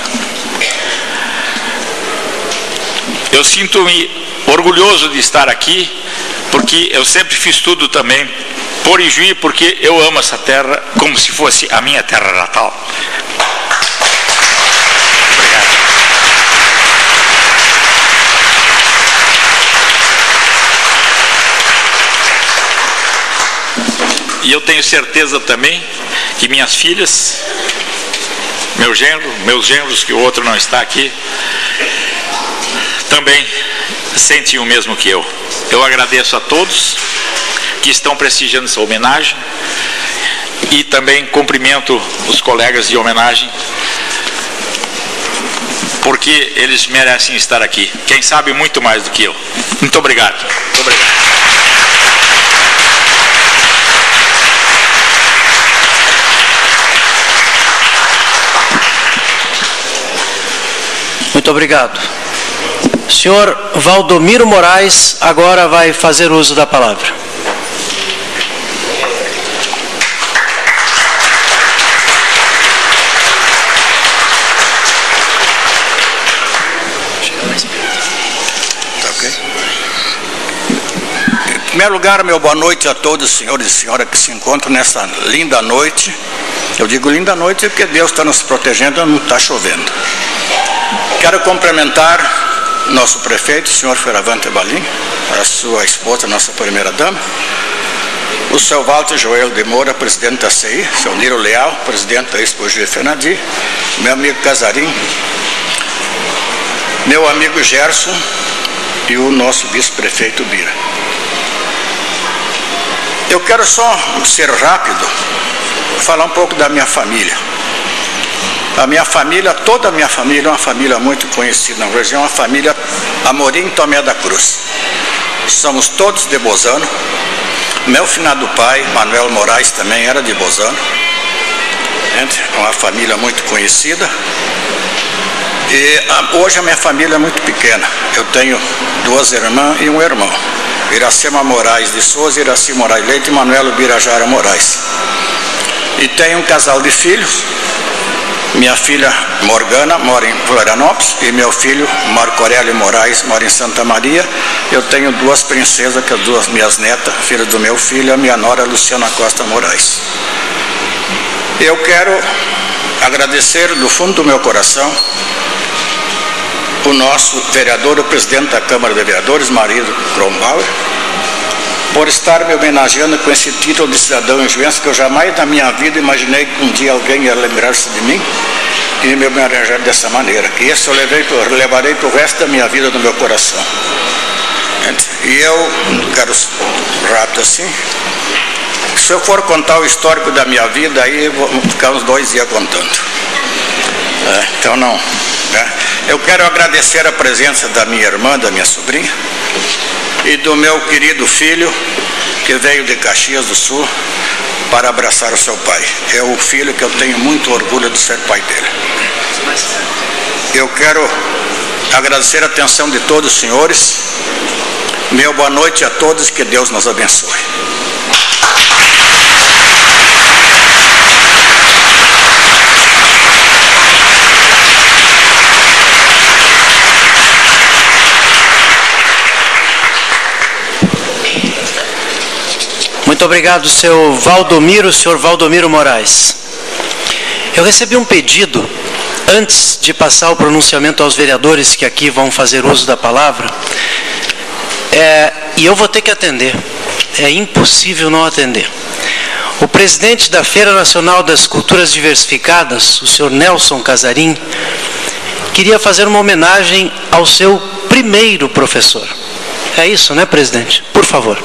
J: Eu sinto-me orgulhoso de estar aqui, porque eu sempre fiz tudo também por Ijuí, porque eu amo essa terra como se fosse a minha terra natal. Obrigado. E eu tenho certeza também que minhas filhas, meu genro, meus genros, que o outro não está aqui, também sentem o mesmo que eu. Eu agradeço a todos que estão prestigiando essa homenagem e também cumprimento os colegas de homenagem, porque eles merecem estar aqui. Quem sabe muito mais do que eu. Muito obrigado. Muito obrigado.
B: Muito obrigado. Senhor Valdomiro Moraes agora vai fazer uso da palavra.
I: Tá ok? Em primeiro lugar, meu boa noite a todos, senhores e senhoras que se encontram nessa linda noite. Eu digo linda noite porque Deus está nos protegendo, não está chovendo. Quero cumprimentar nosso prefeito, o senhor Fioravante Balim, a sua esposa, nossa primeira-dama, o seu Walter Joel de Moura, presidente da C I, seu Niro Leal, presidente da Expo G Fenadi, meu amigo Casarim, meu amigo Gerson e o nosso vice-prefeito Bira. Eu quero só ser rápido, falar um pouco da minha família. A minha família, toda a minha família é uma família muito conhecida na região, uma família Amorim Tomé da Cruz. Somos todos de Bozano. Meu finado pai, Manuel Moraes, também era de Bozano. gente, uma família muito conhecida. E a, hoje a minha família é muito pequena. Eu tenho duas irmãs e um irmão. Iracema Moraes de Souza, Iraci Moraes Leite e Manuelo Birajara Moraes. E tenho um casal de filhos. Minha filha Morgana mora em Florianópolis e meu filho Marco Aurélio Moraes mora em Santa Maria. Eu tenho duas princesas, que são duas minhas netas, filha do meu filho, a minha nora Luciana Costa Moraes. Eu quero agradecer do fundo do meu coração o nosso vereador, o presidente da Câmara de Vereadores, marido Kronbauer, por estar me homenageando com esse título de cidadão enjuense, que eu jamais na minha vida imaginei que um dia alguém ia lembrar-se de mim e me homenagear dessa maneira. E esse eu, levei, eu levarei para o resto da minha vida no meu coração. E eu quero rápido assim. Se eu for contar o histórico da minha vida, aí eu vou ficar uns dois dias contando. É, então não. Né? Eu quero agradecer a presença da minha irmã, da minha sobrinha, e do meu querido filho, que veio de Caxias do Sul para abraçar o seu pai. É o filho que eu tenho muito orgulho de ser pai dele. Eu quero agradecer a atenção de todos os senhores. Meu boa noite a todos, que Deus nos abençoe.
B: Muito obrigado, seu Valdomiro, senhor Valdomiro Moraes. Eu recebi um pedido, antes de passar o pronunciamento aos vereadores que aqui vão fazer uso da palavra, é, e eu vou ter que atender, é impossível não atender. O presidente da Feira Nacional das Culturas Diversificadas, o senhor Nelson Casarim, queria fazer uma homenagem ao seu primeiro professor. É isso, né, presidente? Por favor.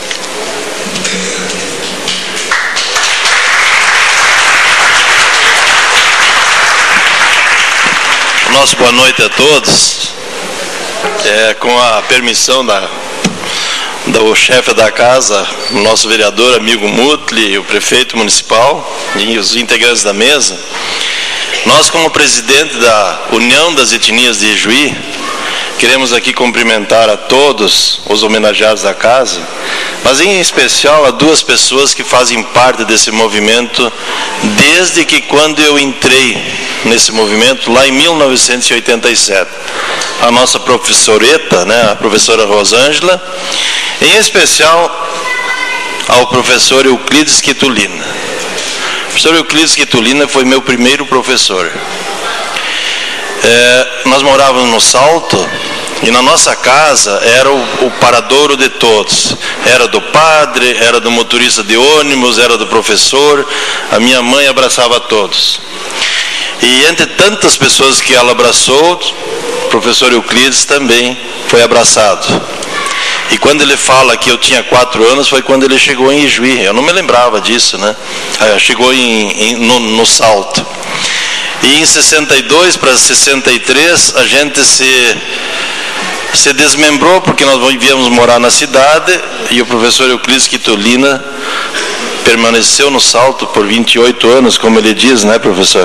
K: Nossa boa noite a todos. É, com a permissão da, do chefe da casa, o nosso vereador, amigo Mutli, o prefeito municipal e os integrantes da mesa, nós, como presidente da União das Etnias de Ijuí, queremos aqui cumprimentar a todos os homenageados da casa, mas em especial a duas pessoas que fazem parte desse movimento desde que quando eu entrei nesse movimento, lá em mil novecentos e oitenta e sete. A nossa professoreta, né, a professora Rosângela, em especial ao professor Euclides Quitulina. O professor Euclides Quitulina foi meu primeiro professor. É, nós morávamos no Salto, e na nossa casa era o, o paradouro de todos. Era do padre, era do motorista de ônibus, era do professor. A minha mãe abraçava todos. E entre tantas pessoas que ela abraçou, o professor Euclides também foi abraçado. E quando ele fala que eu tinha quatro anos, foi quando ele chegou em Ijuí. Eu não me lembrava disso, né? Chegou em, em, no, no Salto. E em sessenta e dois para sessenta e três, a gente se, se desmembrou, porque nós viemos morar na cidade, e o professor Euclides Quitulina permaneceu no Salto por vinte e oito anos, como ele diz, né, professor?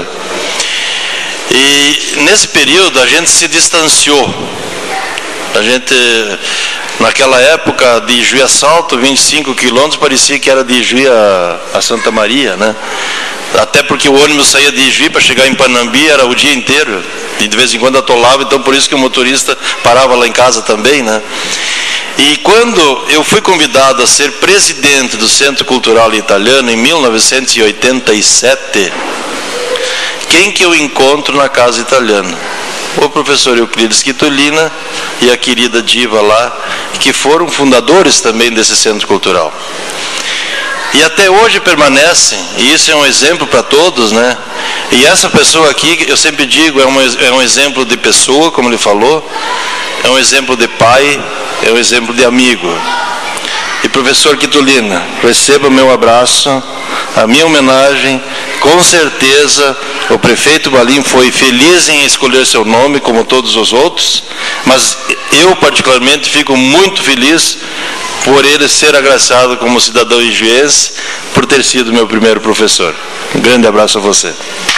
K: E nesse período a gente se distanciou. A gente, naquela época, de Ijuí a Salto, vinte e cinco quilômetros, parecia que era de Ijuí a, a Santa Maria, né? Até porque o ônibus saía de Ijuí para chegar em Panambi, era o dia inteiro, e de vez em quando atolava, então por isso que o motorista parava lá em casa também, né? E quando eu fui convidado a ser presidente do Centro Cultural Italiano, em mil novecentos e oitenta e sete, quem que eu encontro na Casa Italiana? O professor Euclides Quitulina e a querida Diva lá, que foram fundadores também desse Centro Cultural. E até hoje permanecem, e isso é um exemplo para todos, né? E essa pessoa aqui, eu sempre digo, é um, é um exemplo de pessoa, como ele falou, é um exemplo de pai, é um exemplo de amigo. E professor Quitulina, receba o meu abraço, a minha homenagem. Com certeza o prefeito Balim foi feliz em escolher seu nome, como todos os outros, mas eu particularmente fico muito feliz por ele ser agraciado como cidadão ijuense, por ter sido meu primeiro professor. Um grande abraço a você.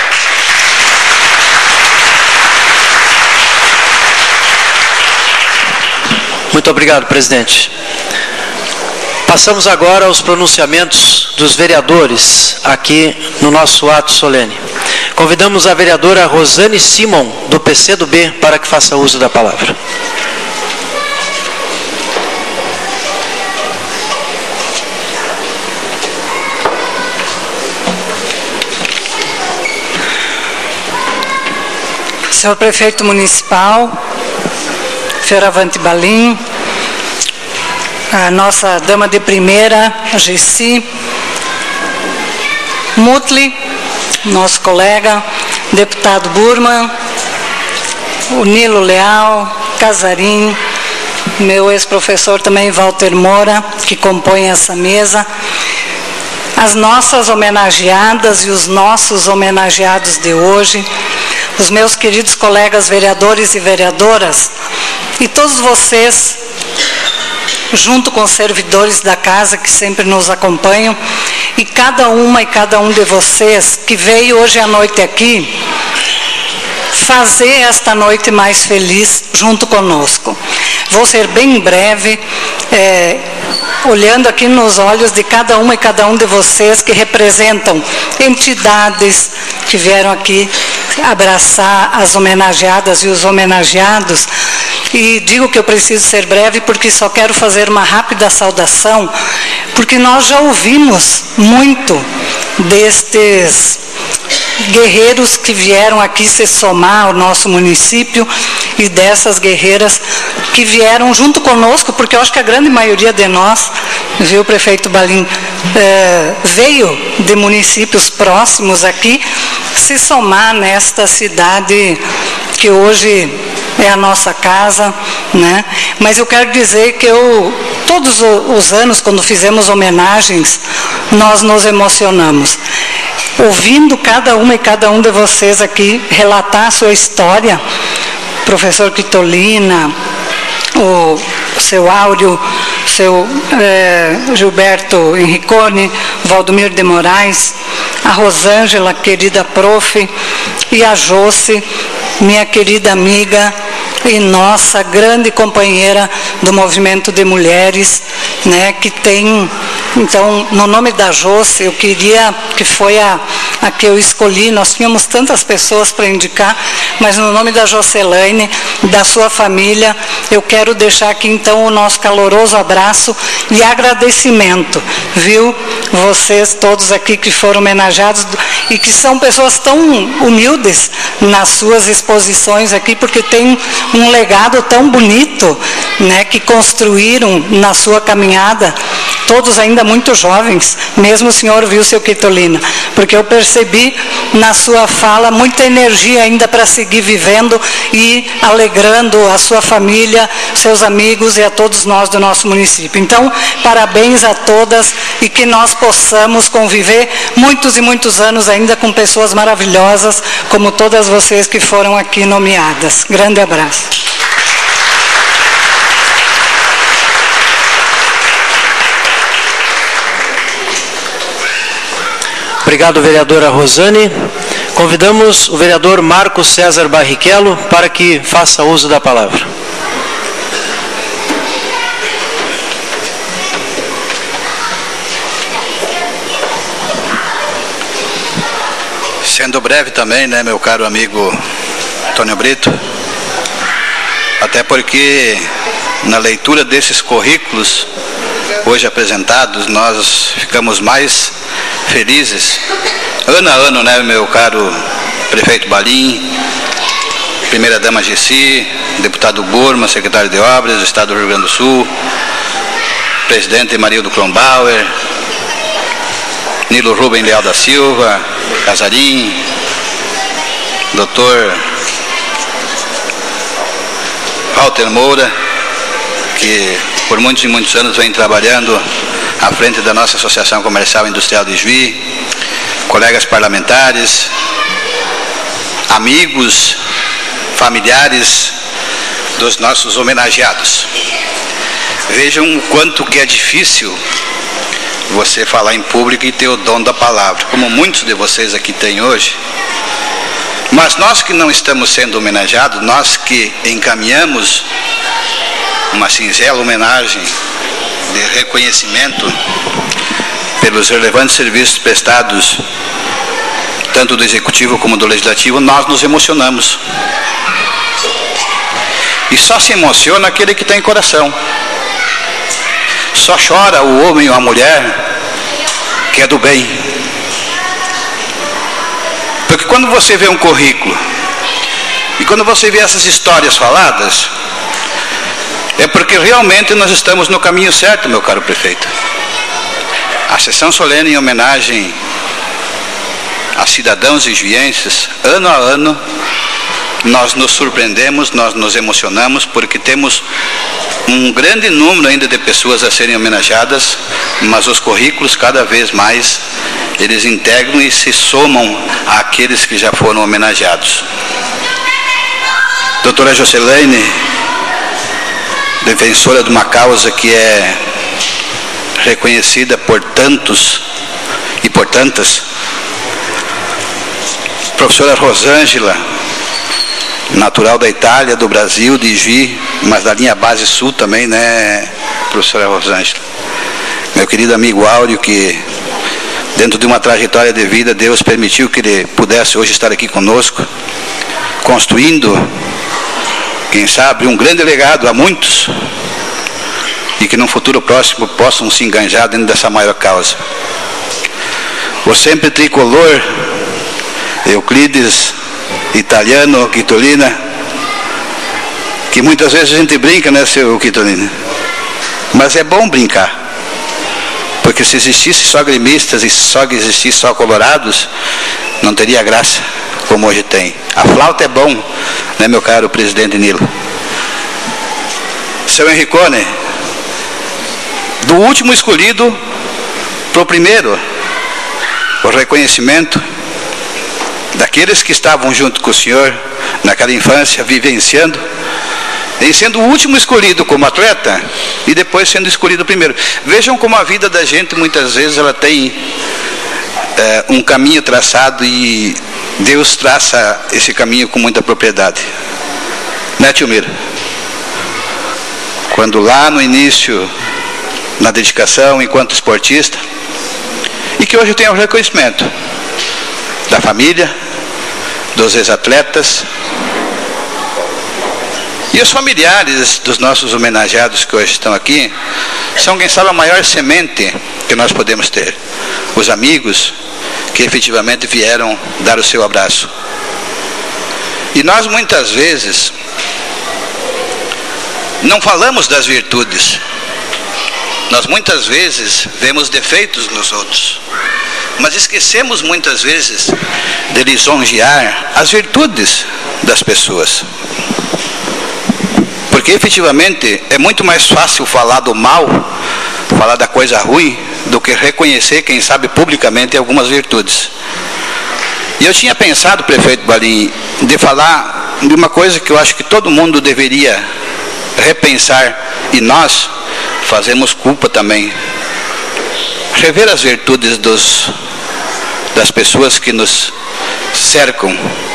B: Muito obrigado, presidente. Passamos agora aos pronunciamentos dos vereadores aqui no nosso ato solene. Convidamos a vereadora Rosane Simon, do P C do B, para que faça uso da palavra.
L: Senhor Prefeito Municipal, Fioravante Balim, a nossa dama de primeira, a Gessi, Mutli, nosso colega, deputado Burman, o Nilo Leal, Casarim, meu ex-professor também, Walter Moura, que compõe essa mesa, as nossas homenageadas e os nossos homenageados de hoje, os meus queridos colegas vereadores e vereadoras, e todos vocês, junto com os servidores da casa que sempre nos acompanham, e cada uma e cada um de vocês que veio hoje à noite aqui fazer esta noite mais feliz junto conosco. Vou ser bem breve, é, olhando aqui nos olhos de cada uma e cada um de vocês que representam entidades que vieram aqui abraçar as homenageadas e os homenageados. E digo que eu preciso ser breve porque só quero fazer uma rápida saudação, porque nós já ouvimos muito destes guerreiros que vieram aqui se somar ao nosso município e dessas guerreiras que vieram junto conosco, porque eu acho que a grande maioria de nós, viu, prefeito Balim, é, veio de municípios próximos aqui se somar nesta cidade que hoje é a nossa casa, né? Mas eu quero dizer que eu, todos os anos, quando fizemos homenagens, nós nos emocionamos. Ouvindo cada uma e cada um de vocês aqui relatar a sua história, professor Quitolina, o seu Áureo, seu eh, Gilberto Henricone, Valdomiro de Moraes, a Rosângela, querida prof, e a Joce, minha querida amiga e nossa grande companheira do movimento de mulheres, né, que tem, então, no nome da Joce, eu queria, que foi a, a que eu escolhi, nós tínhamos tantas pessoas para indicar, mas no nome da Jocelaine, da sua família, eu quero deixar aqui então o nosso caloroso abraço e agradecimento, viu? Vocês todos aqui que foram homenageados e que são pessoas tão humildes nas suas exposições aqui, porque tem um legado tão bonito, né, que construíram na sua caminhada, todos ainda muito jovens, mesmo o senhor viu, seu Quitolina, porque eu percebi na sua fala muita energia ainda para seguir vivendo e alegrando a sua família, seus amigos e a todos nós do nosso município. Então, parabéns a todas e que nós possamos conviver muitos e muitos anos ainda com pessoas maravilhosas, como todas vocês que foram aqui nomeadas. Grande abraço.
B: Obrigado, vereadora Rosane. Convidamos o vereador Marcos César Barrichello para que faça uso da palavra.
M: Sendo breve também, né, meu caro amigo Antônio Brito, até porque na leitura desses currículos hoje apresentados, nós ficamos mais felizes, ano a ano, né, meu caro prefeito Balim, primeira-dama Gessi, deputado Burma, secretário de Obras do Estado do Rio Grande do Sul, presidente Marildo Kronbauer, Nilo Rubem Leal da Silva, Casarim, doutor Walter Moura, que por muitos e muitos anos vem trabalhando à frente da nossa Associação Comercial e Industrial de Juí, colegas parlamentares, amigos, familiares dos nossos homenageados. Vejam o quanto que é difícil você falar em público e ter o dom da palavra, como muitos de vocês aqui têm hoje. Mas nós que não estamos sendo homenageados, nós que encaminhamos uma singela homenagem de reconhecimento pelos relevantes serviços prestados, tanto do Executivo como do Legislativo, nós nos emocionamos. E só se emociona aquele que tem coração. Só chora o homem ou a mulher que é do bem. Porque quando você vê um currículo e quando você vê essas histórias faladas, é porque realmente nós estamos no caminho certo, meu caro prefeito. A sessão solene em homenagem a cidadãos e juienses, ano a ano, nós nos surpreendemos, nós nos emocionamos, porque temos um grande número ainda de pessoas a serem homenageadas, mas os currículos cada vez mais eles integram e se somam àqueles que já foram homenageados. Doutora Jocelaine, defensora de uma causa que é reconhecida por tantos e por tantas. Professora Rosângela, natural da Itália, do Brasil, de Juí, mas da linha base sul também, né, professora Rosângela? Meu querido amigo Áureo, que dentro de uma trajetória de vida, Deus permitiu que ele pudesse hoje estar aqui conosco, construindo, quem sabe, um grande legado a muitos, e que no futuro próximo possam se enganjar dentro dessa maior causa. O sempre tricolor Euclides Italiano Quitolina, que muitas vezes a gente brinca, né, seu Quitolina? Mas é bom brincar, porque se existisse só gremistas e só existisse só colorados, não teria graça como hoje tem. A flauta é bom, né, meu caro presidente Nilo? Seu Henricone, do último escolhido para o primeiro, o reconhecimento daqueles que estavam junto com o senhor naquela infância, vivenciando, em sendo o último escolhido como atleta e depois sendo escolhido primeiro. Vejam como a vida da gente muitas vezes ela tem é, um caminho traçado e Deus traça esse caminho com muita propriedade, né, tio Miro? Quando lá no início, na dedicação enquanto esportista, e que hoje tem o reconhecimento da família, dos ex-atletas e os familiares dos nossos homenageados que hoje estão aqui, são, quem sabe, a maior semente que nós podemos ter. Os amigos que efetivamente vieram dar o seu abraço. E nós muitas vezes não falamos das virtudes. Nós muitas vezes vemos defeitos nos outros, mas esquecemos muitas vezes de lisonjear as virtudes das pessoas. Porque efetivamente é muito mais fácil falar do mal, falar da coisa ruim, do que reconhecer, quem sabe, publicamente algumas virtudes. E eu tinha pensado, prefeito Balim, de falar de uma coisa que eu acho que todo mundo deveria repensar, e nós fazemos culpa também. Rever as virtudes dos, das pessoas que nos cercam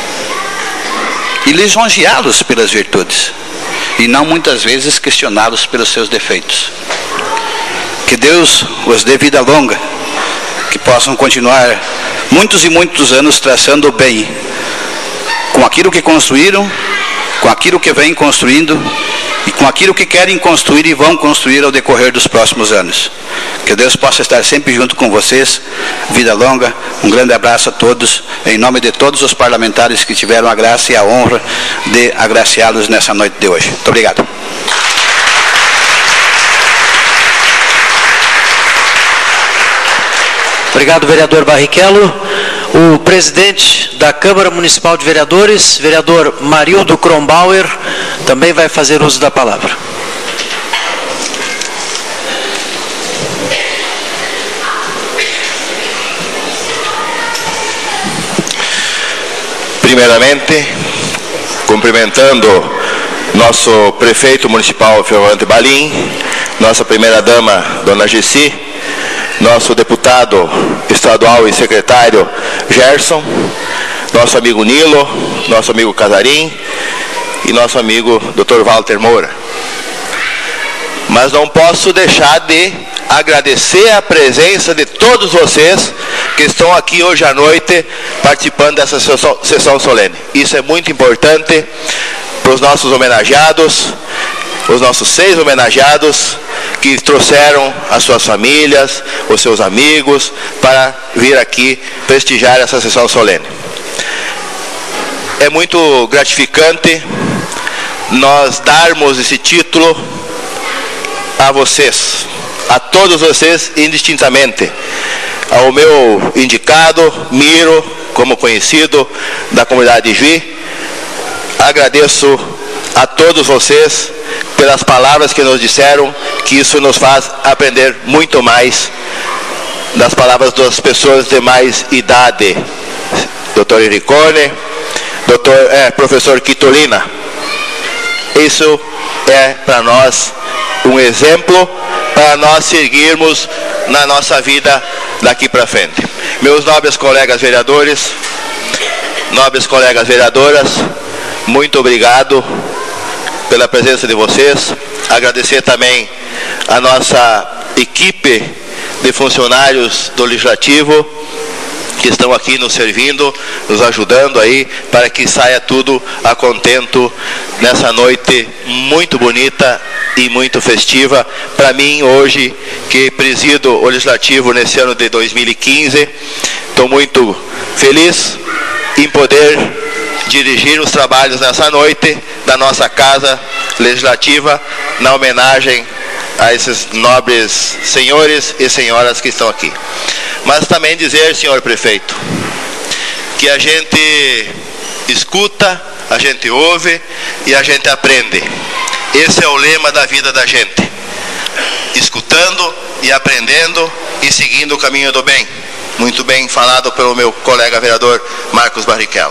M: e lisonjeá-los pelas virtudes, e não muitas vezes questioná-los pelos seus defeitos. Que Deus os dê vida longa, que possam continuar muitos e muitos anos traçando o bem, com aquilo que construíram, com aquilo que vem construindo e com aquilo que querem construir e vão construir ao decorrer dos próximos anos. Que Deus possa estar sempre junto com vocês. Vida longa, um grande abraço a todos, em nome de todos os parlamentares que tiveram a graça e a honra de agraciá-los nessa noite de hoje. Muito obrigado.
B: Obrigado, vereador Barrichello. O presidente da Câmara Municipal de Vereadores, vereador Marildo Kronbauer, também vai fazer uso da palavra.
A: Primeiramente, cumprimentando nosso prefeito municipal, Fioravante Balim, nossa primeira-dama, dona Gessi, nosso deputado estadual e secretário Gerson, nosso amigo Nilo, nosso amigo Casarim e nosso amigo doutor Walter Moura. Mas não posso deixar de agradecer a presença de todos vocês que estão aqui hoje à noite participando dessa sessão, sessão solene. Isso é muito importante para os nossos homenageados, os nossos seis homenageados que trouxeram as suas famílias, os seus amigos, para vir aqui prestigiar essa sessão solene. É muito gratificante nós darmos esse título a vocês, a todos vocês indistintamente, ao meu indicado, Miro, como conhecido da comunidade de Juí. Agradeço a todos vocês pelas palavras que nos disseram, que isso nos faz aprender muito mais das palavras das pessoas de mais idade. doutor Enricone, doutor, é, professor Quitolina. Isso é para nós um exemplo para nós seguirmos na nossa vida daqui para frente. Meus nobres colegas vereadores, nobres colegas vereadoras, muito obrigado pela presença de vocês. Agradecer também a nossa equipe de funcionários do Legislativo que estão aqui nos servindo, nos ajudando aí para que saia tudo a contento nessa noite muito bonita e muito festiva. Para mim, hoje, que presido o Legislativo nesse ano de dois mil e quinze, estou muito feliz em poder dirigir os trabalhos nessa noite da nossa Casa Legislativa, na homenagem a esses nobres senhores e senhoras que estão aqui. Mas também dizer, senhor prefeito, que a gente escuta, a gente ouve e a gente aprende. Esse é o lema da vida da gente. Escutando e aprendendo e seguindo o caminho do bem. Muito bem falado pelo meu colega vereador Marcos Barrichello.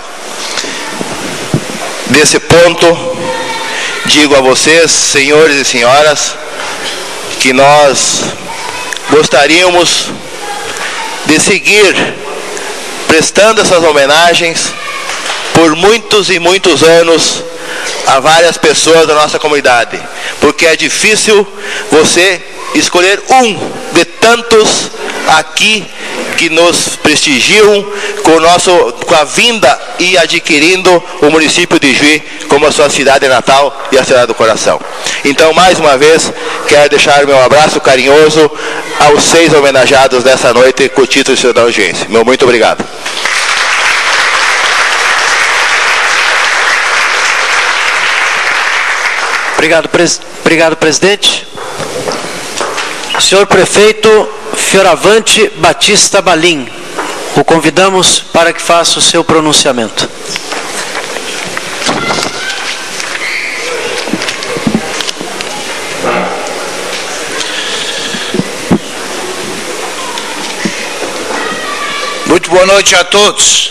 A: Desse ponto, digo a vocês, senhores e senhoras, que nós gostaríamos de seguir prestando essas homenagens por muitos e muitos anos a várias pessoas da nossa comunidade, porque é difícil você escolher um de tantos aqui que nos prestigiam com, o nosso, com a vinda e adquirindo o município de Juí como a sua cidade natal e a cidade do coração. Então, mais uma vez, quero deixar o meu abraço carinhoso aos seis homenageados dessa noite com o título de cidadão juiense. Meu muito obrigado.
B: Obrigado, pres... obrigado, presidente. Senhor prefeito Fioravante Batista Balim, o convidamos para que faça o seu pronunciamento.
N: Muito boa noite a todos.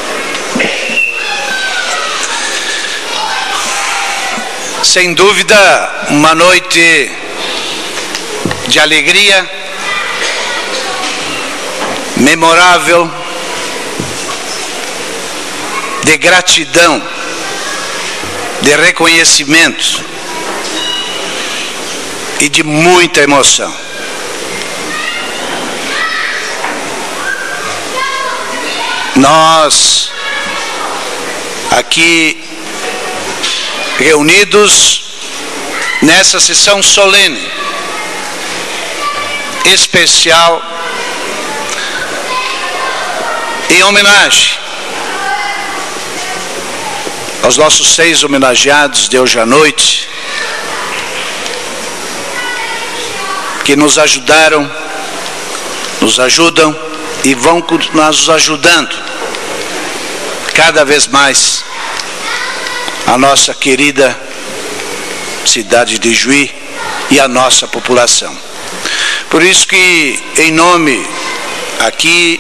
N: Sem dúvida, uma noite de alegria, memorável, de gratidão, de reconhecimento e de muita emoção. Nós, aqui reunidos nessa sessão solene, especial, em homenagem aos nossos seis homenageados de hoje à noite, que nos ajudaram, nos ajudam e vão continuar nos ajudando cada vez mais a nossa querida cidade de Juí e a nossa população. Por isso que, em nome aqui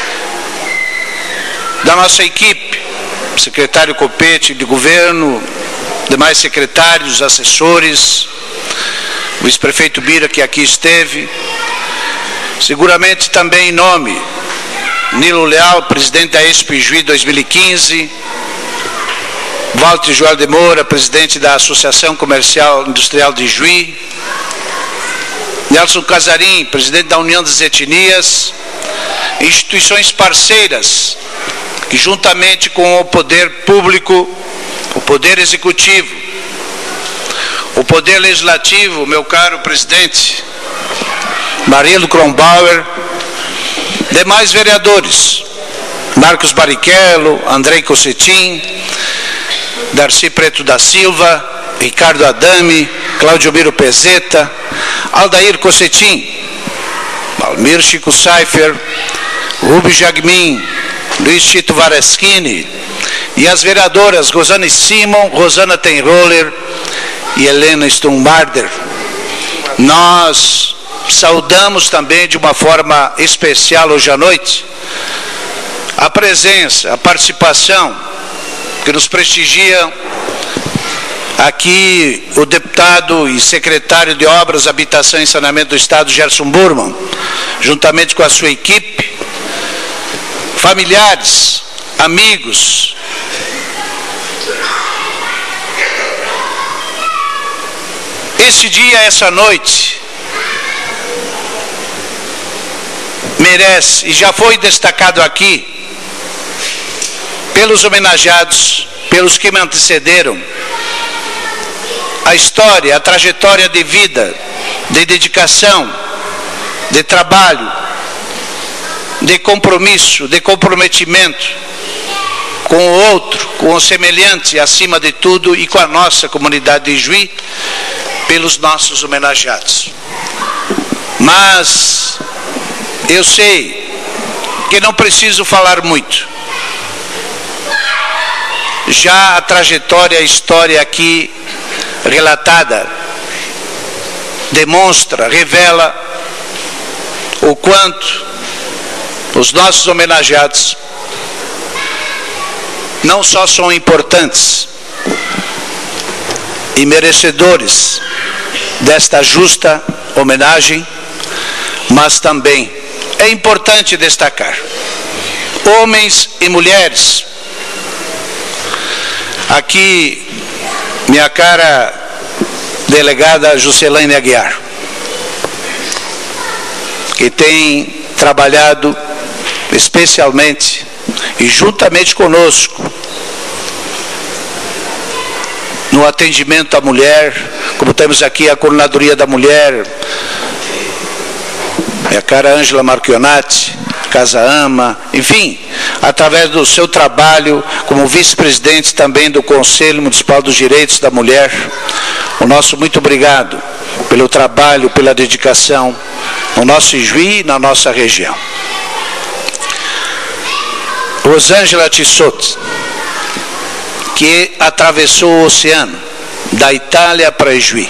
N: da nossa equipe, secretário Copete de governo, demais secretários, assessores, o vice-prefeito Bira, que aqui esteve, seguramente também em nome Nilo Leal, presidente da Expo Ijuí dois mil e quinze, Walter Joel de Moura, presidente da Associação Comercial Industrial de Ijuí, Nelson Casarim, presidente da União das Etnias, instituições parceiras que, juntamente com o poder público, o poder executivo, o poder legislativo, meu caro presidente Marilo Kronbauer, demais vereadores, Marcos Barrichello, Andrei Cossetin, Darcy Preto da Silva, Ricardo Adame, Cláudio Miro Pezeta, Aldair Cossetin, Almir Chico Seifer, Rubio Jagmin, Luiz Tito Varaschini, e as vereadoras Rosane Simon, Rosana Tenroller e Helena Stumbarder. Nós saudamos também de uma forma especial hoje à noite a presença, a participação que nos prestigia aqui o deputado e secretário de Obras, Habitação e Saneamento do Estado, Gerson Burman, juntamente com a sua equipe, familiares, amigos, esse dia, essa noite, merece, e já foi destacado aqui, pelos homenageados, pelos que me antecederam, a história, a trajetória de vida, de dedicação, de trabalho, de compromisso, de comprometimento com o outro, com o semelhante, acima de tudo, e com a nossa comunidade de Ijuí, pelos nossos homenageados. Mas eu sei que não preciso falar muito. Já a trajetória, a história aqui relatada demonstra, revela o quanto os nossos homenageados não só são importantes e merecedores desta justa homenagem, mas também é importante destacar homens e mulheres. Aqui, minha cara delegada Juscelane Aguiar, que tem trabalhado especialmente e juntamente conosco no atendimento à mulher, como temos aqui a Coordenadoria da Mulher, minha cara Ângela Marchionati, Casa Ama, enfim, através do seu trabalho como vice-presidente também do Conselho Municipal dos Direitos da Mulher, o nosso muito obrigado pelo trabalho, pela dedicação no nosso Ijuí e na nossa região. Rosângela Tissot, que atravessou o oceano da Itália para Ijuí.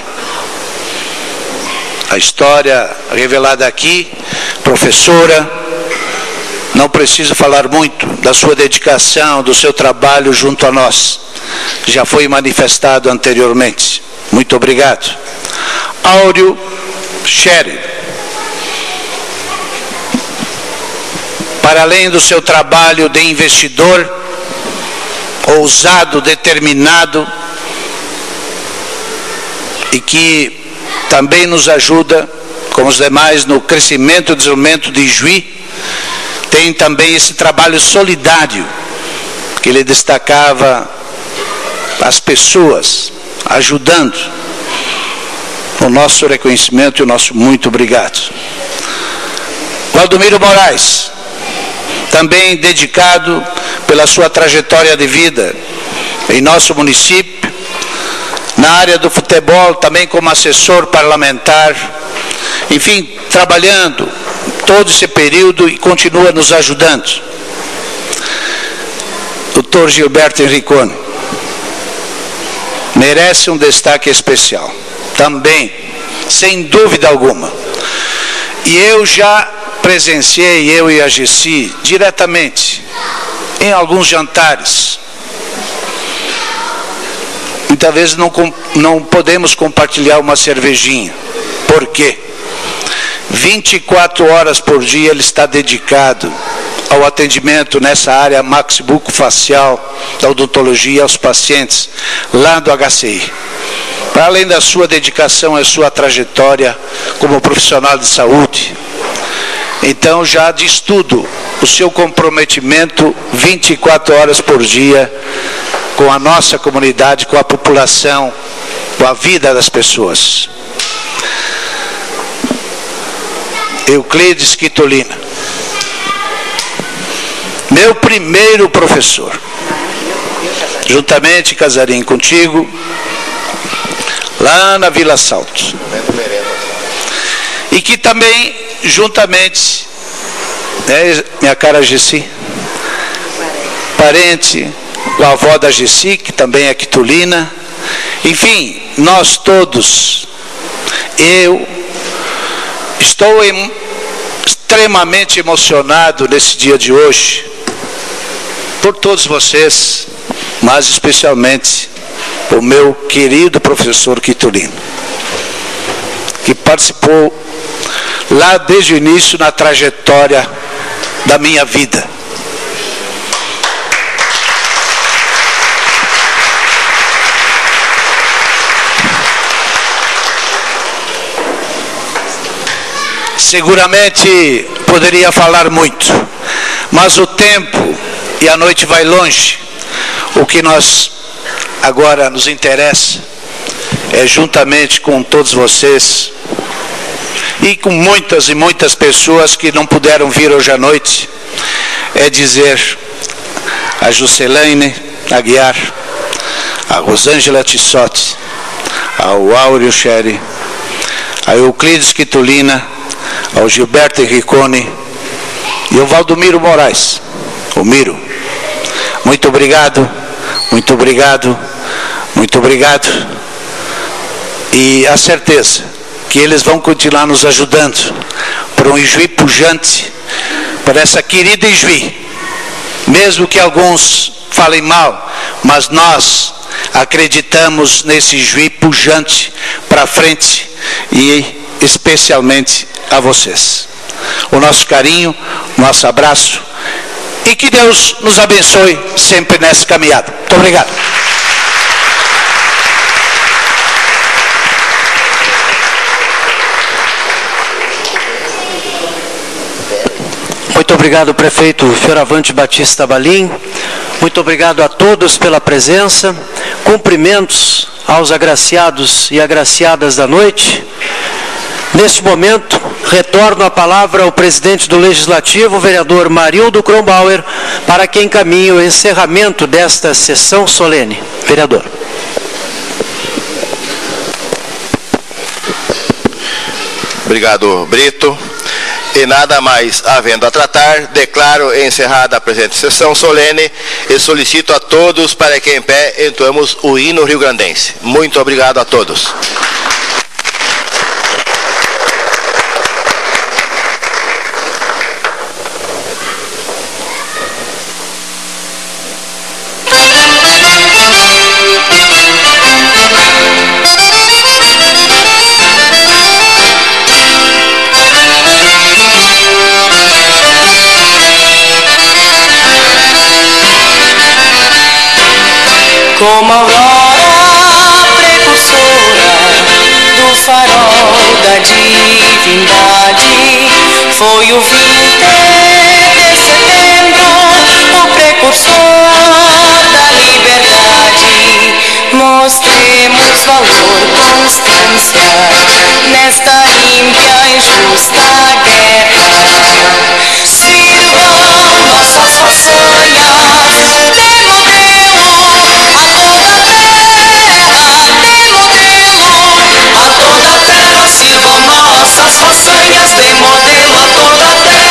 N: A história revelada aqui, professora, não preciso falar muito da sua dedicação, do seu trabalho junto a nós. Já foi manifestado anteriormente. Muito obrigado. Áureo Scherer, para além do seu trabalho de investidor, ousado, determinado, e que também nos ajuda, como os demais, no crescimento e desenvolvimento de Ijuí, tem também esse trabalho solidário, que ele destacava as pessoas, ajudando. O nosso reconhecimento e o nosso muito obrigado. Valdomiro Moraes, também dedicado pela sua trajetória de vida em nosso município, na área do futebol, também como assessor parlamentar, enfim, trabalhando todo esse período e continua nos ajudando. Doutor Gilberto Enricone merece um destaque especial, também, sem dúvida alguma. E eu já presenciei, eu e a Gessi, diretamente, em alguns jantares. Muitas vezes não, não podemos compartilhar uma cervejinha, Por quê? vinte e quatro horas por dia ele está dedicado ao atendimento nessa área maxibucofacial da odontologia aos pacientes lá do H C I. Para além da sua dedicação e sua trajetória como profissional de saúde, então já diz tudo, o seu comprometimento vinte e quatro horas por dia com a nossa comunidade, com a população, com a vida das pessoas. Euclides Quitolina, meu primeiro professor, juntamente, Casarim, contigo, lá na Vila Salto. E que também, juntamente, né, minha cara Gessi, parente, com a avó da Gessi, que também é Quitolina, enfim, nós todos, eu estou em, extremamente emocionado nesse dia de hoje, por todos vocês, mas especialmente o meu querido professor Quitolino, que participou lá desde o início na trajetória da minha vida. Seguramente poderia falar muito, mas o tempo e a noite vai longe. O que nós agora nos interessa é, juntamente com todos vocês e com muitas e muitas pessoas que não puderam vir hoje à noite, é dizer a Juscelane Aguiar, a Rosângela Tissotti, ao Áureo Sherry, a Euclides Quitolina, ao Gilberto Enricone e ao Valdomiro Moraes, o Miro. Muito obrigado, muito obrigado, muito obrigado. E a certeza que eles vão continuar nos ajudando para um Ijuí pujante, para essa querida Ijuí. Mesmo que alguns falem mal, mas nós acreditamos nesse Ijuí pujante para frente e especialmente a vocês. O nosso carinho, nosso abraço e que Deus nos abençoe sempre nessa caminhada. Muito obrigado.
B: Muito obrigado, prefeito Fioravante Batista Balim. Muito obrigado a todos pela presença. Cumprimentos aos agraciados e agraciadas da noite. Neste momento, retorno a palavra ao presidente do Legislativo, o vereador Marildo Kronbauer, para que encaminhe o encerramento desta sessão solene. Vereador.
A: Obrigado, Brito. E nada mais havendo a tratar, declaro encerrada a presente sessão solene e solicito a todos para que em pé entoemos o hino rio-grandense. Muito obrigado a todos.
O: Como aurora precursora do farol da divindade, foi o vinte de setembro, o precursor da liberdade. Mostremos valor, constância nesta ímpia e justa guerra. Sirvam nossas façanhas de modelo a toda a terra, de modelo a toda a terra. Sirvam nossas façanhas de modelo a toda a terra.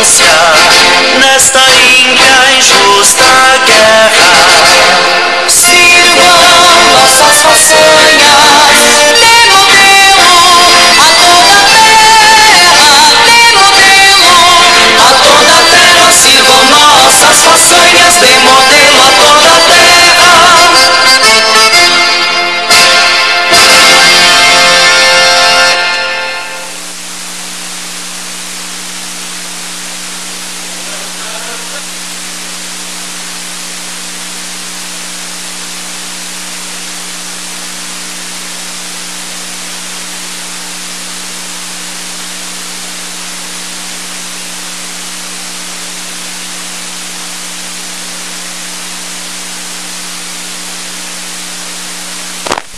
E: social.